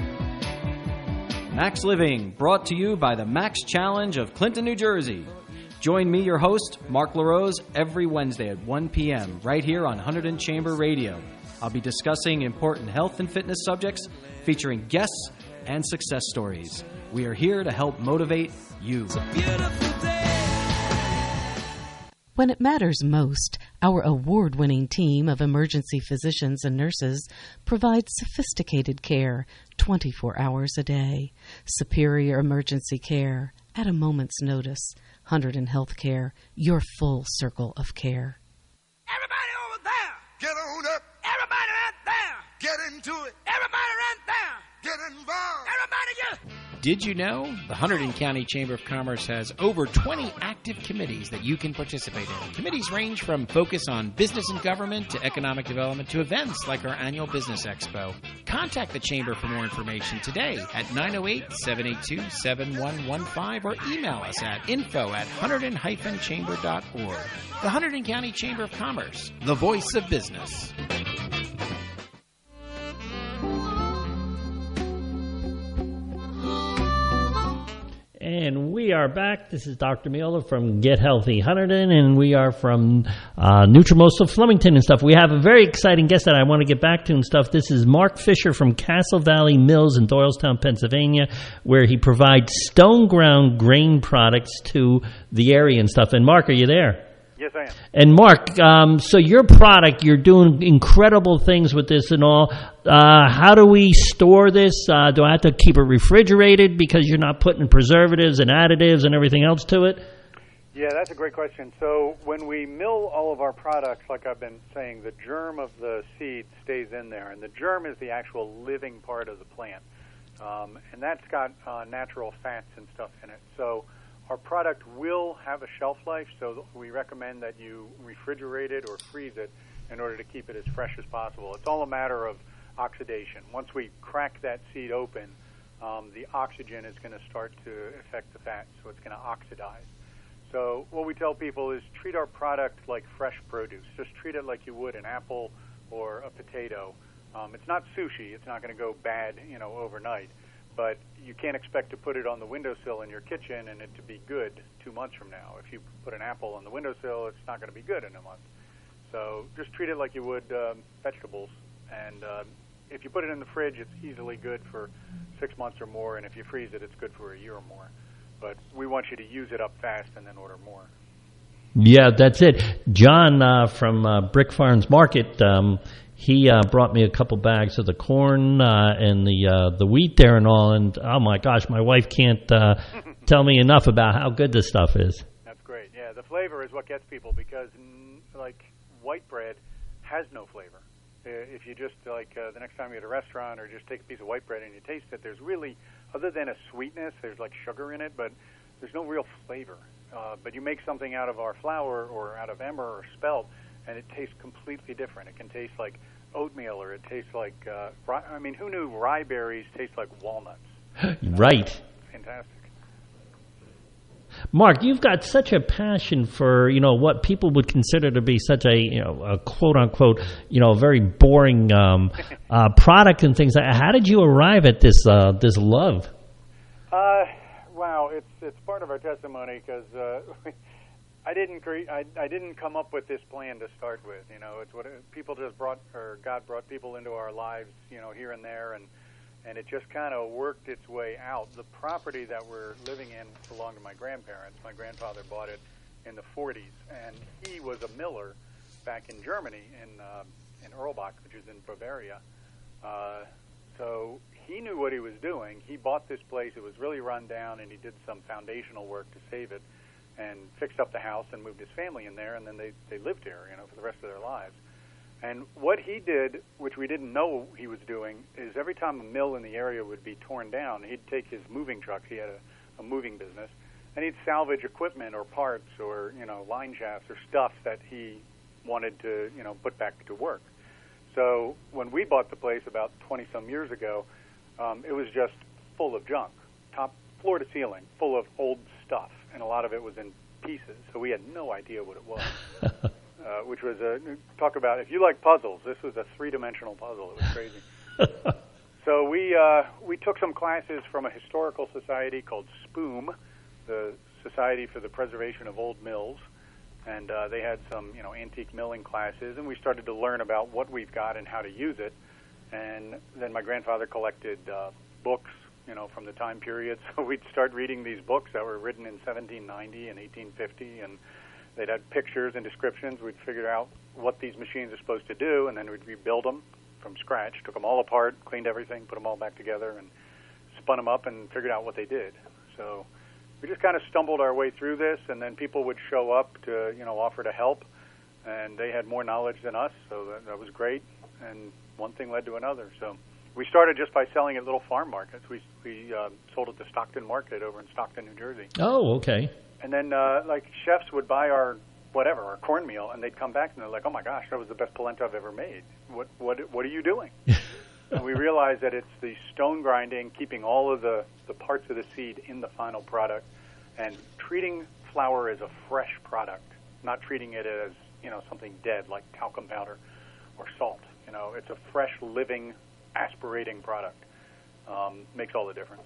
Max Living, brought to you by the Max Challenge of Clinton, New Jersey. Join me, your host, Mark LaRose, every Wednesday at one p.m. right here on Hunterdon Chamber Radio. I'll be discussing important health and fitness subjects featuring guests and success stories. We are here to help motivate you. It's a beautiful day. When it matters most, our award-winning team of emergency physicians and nurses provides sophisticated care twenty-four hours a day. Superior emergency care at a moment's notice. Hunterdon Healthcare, your full circle of care. Everybody over there, get on up. Everybody right there, get into it. Everybody right there, get involved. Everybody get... Did you know the Hunterdon County Chamber of Commerce has over twenty active committees that you can participate in? Committees range from focus on business and government to economic development to events like our annual Business Expo. Contact the Chamber for more information today at nine oh eight, seven eight two, seven one one five or email us at info at hunterdon dash chamber dot org. The Hunterdon County Chamber of Commerce, the voice of business. And we are back. This is Doctor Miola from Get Healthy Hunterdon, and we are from uh, Nutrimost of Flemington and stuff. We have a very exciting guest that I want to get back to and stuff. This is Mark Fisher from Castle Valley Mills in Doylestown, Pennsylvania, where he provides stone ground grain products to the area and stuff. And Mark, are you there? Yes, I am. And Mark, um, so your product, you're doing incredible things with this and all. Uh, how do we store this? Uh, do I have to keep it refrigerated because you're not putting preservatives and additives and everything else to it? Yeah, that's a great question. So when we mill all of our products, like I've been saying, the germ of the seed stays in there, and the germ is the actual living part of the plant. Um, and that's got uh, natural fats and stuff in it. So our product will have a shelf life, so we recommend that you refrigerate it or freeze it in order to keep it as fresh as possible. It's all a matter of oxidation. Once we crack that seed open, um, the oxygen is going to start to affect the fat, so it's going to oxidize. So what we tell people is treat our product like fresh produce. Just treat it like you would an apple or a potato. Um, it's not sushi. It's not going to go bad, you know, overnight. But you can't expect to put it on the windowsill in your kitchen and it to be good two months from now. If you put an apple on the windowsill, it's not going to be good in a month. So just treat it like you would um, vegetables. And uh, if you put it in the fridge, it's easily good for six months or more. And if you freeze it, it's good for a year or more. But we want you to use it up fast and then order more. Yeah, that's it. John uh, from uh, Brick Farms Market, um, he uh, brought me a couple bags of the corn uh, and the uh, the wheat there and all. And, oh, my gosh, my wife can't uh, tell me enough about how good this stuff is. That's great. Yeah, the flavor is what gets people because, like, white bread has no flavor. If you just, like, uh, the next time you're at a restaurant or just take a piece of white bread and you taste it, there's really, other than a sweetness, there's, like, sugar in it, but there's no real flavor. Uh, but you make something out of our flour or out of emmer or spelt, and it tastes completely different. It can taste like oatmeal or it tastes like, uh, rye, I mean, who knew rye berries taste like walnuts? Right. Fantastic. Mark, you've got such a passion for, you know, what people would consider to be such a, you know, a quote-unquote, you know, very boring um, uh, product and things. How did you arrive at this uh, this love? Uh, wow, it's it's part of our testimony because uh, I didn't cre- I, I didn't come up with this plan to start with. You know, it's what it, people just brought, or God brought people into our lives, you know, here and there, and and it just kind of worked its way out. The property that we're living in belonged to my grandparents. My grandfather bought it in the forties, and he was a miller back in Germany, in uh, in Erlbach, which is in Bavaria. Uh, so he knew what he was doing. He bought this place. It was really run down, and he did some foundational work to save it and fixed up the house and moved his family in there, and then they, they lived here, you know, for the rest of their lives. And what he did, which we didn't know he was doing, is every time a mill in the area would be torn down, he'd take his moving trucks. He had a, a moving business, and he'd salvage equipment or parts or, you know, line shafts or stuff that he wanted to, you know, put back to work. So when we bought the place about twenty-some years ago, um, it was just full of junk, top floor to ceiling, full of old stuff, and a lot of it was in pieces. So we had no idea what it was. Uh, which was a, talk about, if you like puzzles, this was a three-dimensional puzzle. It was crazy. So we uh, we took some classes from a historical society called SPOOM, the Society for the Preservation of Old Mills, and uh, they had some, you know, antique milling classes, and we started to learn about what we've got and how to use it. And then my grandfather collected uh, books, you know, from the time period, so we'd start reading these books that were written in seventeen ninety and eighteen fifty, and they'd had pictures and descriptions. We'd figure out what these machines are supposed to do, and then we'd rebuild them from scratch, took them all apart, cleaned everything, put them all back together, and spun them up and figured out what they did. So we just kind of stumbled our way through this, and then people would show up to, you know, offer to help, and they had more knowledge than us, so that, that was great, and one thing led to another. So we started just by selling at little farm markets. We, we uh, sold at the Stockton Market over in Stockton, New Jersey. Oh, okay. And then, uh, like, chefs would buy our, whatever, our cornmeal, and they'd come back and they're like, oh, my gosh, that was the best polenta I've ever made. What what, what are you doing? And we realized that it's the stone grinding, keeping all of the, the parts of the seed in the final product, and treating flour as a fresh product, not treating it as, you know, something dead like talcum powder or salt. You know, it's a fresh, living, aspirating product. Um, makes all the difference.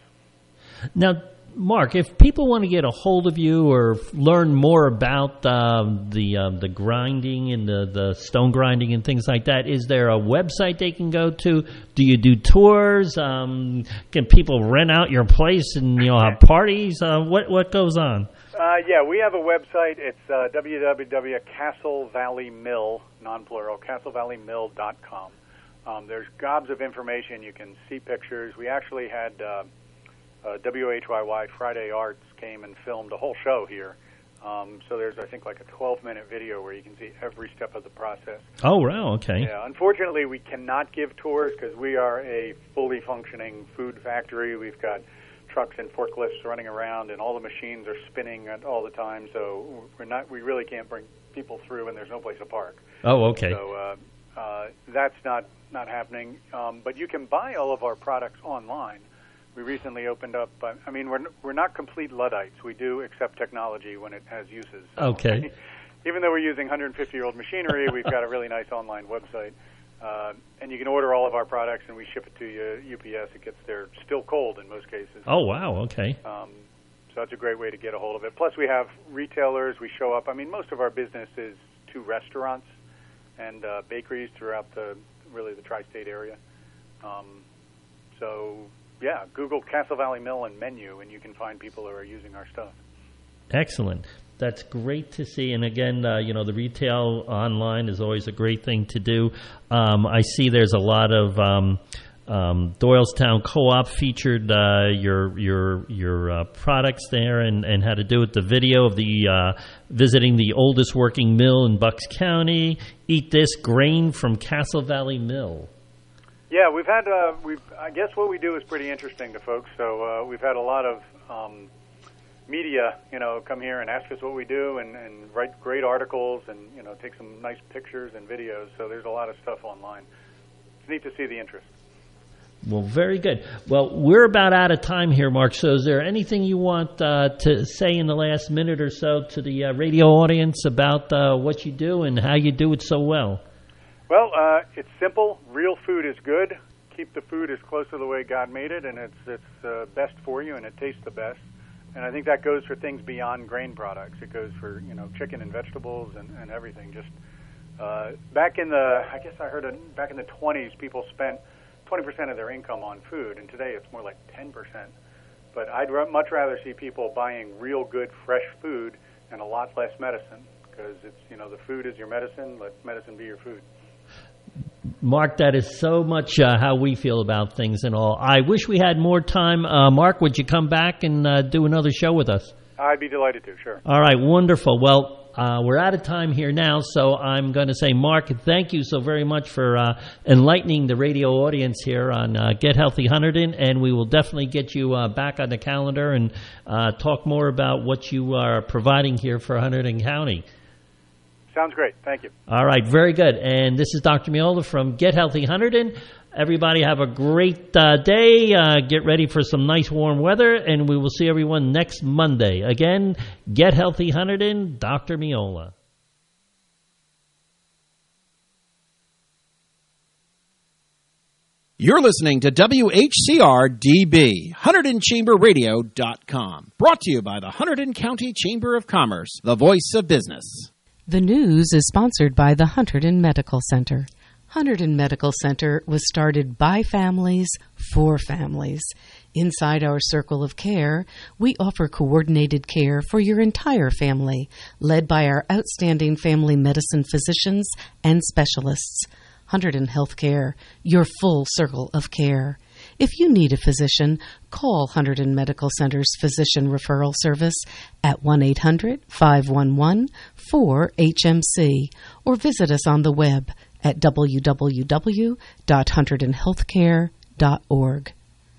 Now, Mark, if people want to get a hold of you or learn more about um, the um, the grinding and the, the stone grinding and things like that, is there a website they can go to? Do you do tours? Um, can people rent out your place and, you know, have parties? Uh, what what goes on? Uh, yeah, we have a website. It's uh, w w w dot castle valley mill, non-plural, castle valley mill dot com. Um, there's gobs of information. You can see pictures. We actually had... Uh, Uh, W H Y Y Friday Arts came and filmed a whole show here Um, so there's, I think, like a twelve-minute video where you can see every step of the process. Oh, wow, okay. Yeah, unfortunately, we cannot give tours because we are a fully functioning food factory. We've got trucks and forklifts running around, and all the machines are spinning at all the time. So we're not, we really can't bring people through, and there's no place to park. Oh, okay. So uh, uh, that's not not happening. Um, but you can buy all of our products online. We recently opened up. Uh, I mean, we're we're not complete Luddites. We do accept technology when it has uses. So, Okay. Even though we're using one hundred fifty-year-old machinery, we've got a really nice online website, uh, and you can order all of our products, and we ship it to you U P S. It gets there still cold in most cases. Oh, wow, okay. Um, so that's a great way to get a hold of it. Plus, we have retailers. We show up. I mean, most of our business is to restaurants and uh, bakeries throughout the really the tri-state area. Um, so. Yeah, Google Castle Valley Mill and menu, and you can find people who are using our stuff. Excellent. That's great to see. And again, uh, you know, the retail online is always a great thing to do. Um, I see there's a lot of um, um, Doylestown Co-op featured uh, your your your uh, products there, and, and had to do with the video of the uh, visiting the oldest working mill in Bucks County. Eat this grain from Castle Valley Mill. Yeah, we've had, uh, we've, I guess what we do is pretty interesting to folks. So uh, we've had a lot of um, media, you know, come here and ask us what we do and, and write great articles and, you know, take some nice pictures and videos. So there's a lot of stuff online. It's neat to see the interest. Well, very good. Well, we're about out of time here, Mark. So is there anything you want uh, to say in the last minute or so to the uh, radio audience about uh, what you do and how you do it so well? Well, uh, it's simple. Real food is good. Keep the food as close to the way God made it, and it's it's uh, best for you, and it tastes the best. And I think that goes for things beyond grain products. It goes for, you know, chicken and vegetables and, and everything. Just uh, back in the, I guess I heard it, back in the twenties, people spent twenty percent of their income on food, and today it's more like ten percent. But I'd r- much rather see people buying real good, fresh food and a lot less medicine, because it's, you know, the food is your medicine. Let medicine be your food. Mark, that is so much uh, how we feel about things and all. I wish we had more time. Uh, Mark, would you come back and uh, do another show with us? I'd be delighted to, sure. All right, wonderful. Well, uh, we're out of time here now, so I'm going to say, Mark, thank you so very much for uh, enlightening the radio audience here on uh, Get Healthy Hunterdon, and we will definitely get you uh, back on the calendar and uh, talk more about what you are providing here for Hunterdon County. Sounds great. Thank you. All right, very good. And this is Doctor Miola from Get Healthy Hunterdon. Everybody have a great uh, day. Uh, get ready for some nice warm weather, and we will see everyone next Monday. Again, Get Healthy Hunterdon, Doctor Miola. You're listening to W H C R D B, Hunterdon Chamber Radio dot com. Brought to you by the Hunterdon County Chamber of Commerce, the voice of business. The news is sponsored by the Hunterdon Medical Center. Hunterdon Medical Center was started by families for families. Inside our circle of care, we offer coordinated care for your entire family, led by our outstanding family medicine physicians and specialists. Hunterdon Healthcare, your full circle of care. If you need a physician, call Hunterdon Medical Center's Physician Referral Service at one eight hundred, five one one, four H M C or visit us on the web at w w w dot hunterdon healthcare dot org.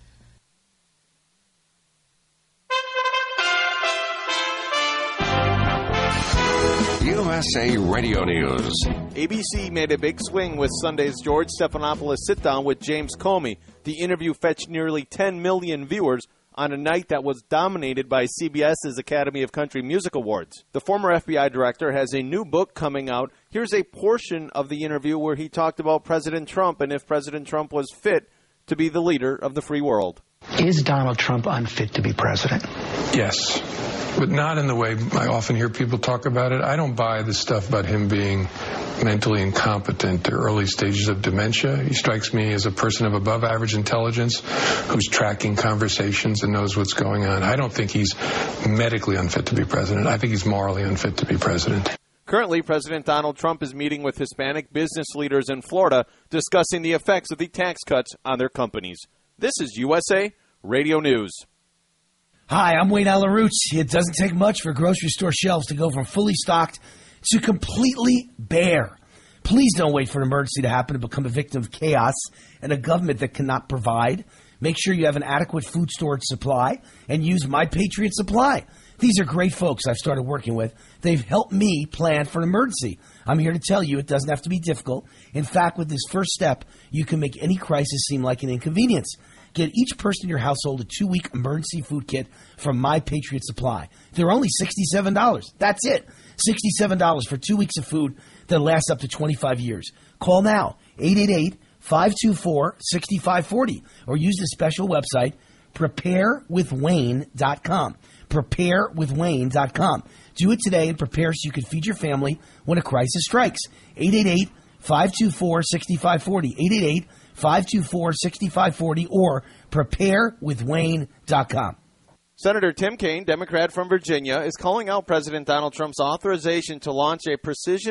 U S A Radio News. A B C made a big swing with Sunday's George Stephanopoulos sit-down with James Comey. The interview fetched nearly ten million viewers on a night that was dominated by CBS's Academy of Country Music Awards. The former F B I director has a new book coming out. Here's a portion of the interview where he talked about President Trump and if President Trump was fit to be the leader of the free world. Is Donald Trump unfit to be president? Yes, but not in the way I often hear people talk about it. I don't buy the stuff about him being mentally incompetent or early stages of dementia. He strikes me as a person of above average intelligence who's tracking conversations and knows what's going on. I don't think he's medically unfit to be president. I think he's morally unfit to be president. Currently, President Donald Trump is meeting with Hispanic business leaders in Florida discussing the effects of the tax cuts on their companies. This is U S A Radio News. Hi, I'm Wayne Alarouche. It doesn't take much for grocery store shelves to go from fully stocked to completely bare. Please don't wait for an emergency to happen to become a victim of chaos and a government that cannot provide. Make sure you have an adequate food storage supply and use My Patriot Supply. These are great folks I've started working with. They've helped me plan for an emergency. I'm here to tell you it doesn't have to be difficult. In fact, with this first step, you can make any crisis seem like an inconvenience. Get each person in your household a two-week emergency food kit from My Patriot Supply. They're only sixty-seven dollars. That's it. sixty-seven dollars for two weeks of food that lasts up to twenty-five years. Call now, eight eight eight, five two four, six five four zero, or use the special website, prepare with wayne dot com. prepare with wayne dot com. Do it today and prepare so you can feed your family when a crisis strikes. eight eight eight, five two four, six five four zero. eight eight eight, five two four, six five four zero or prepare with wayne dot com. Senator Tim Kaine, Democrat from Virginia, is calling out President Donald Trump's authorization to launch a precision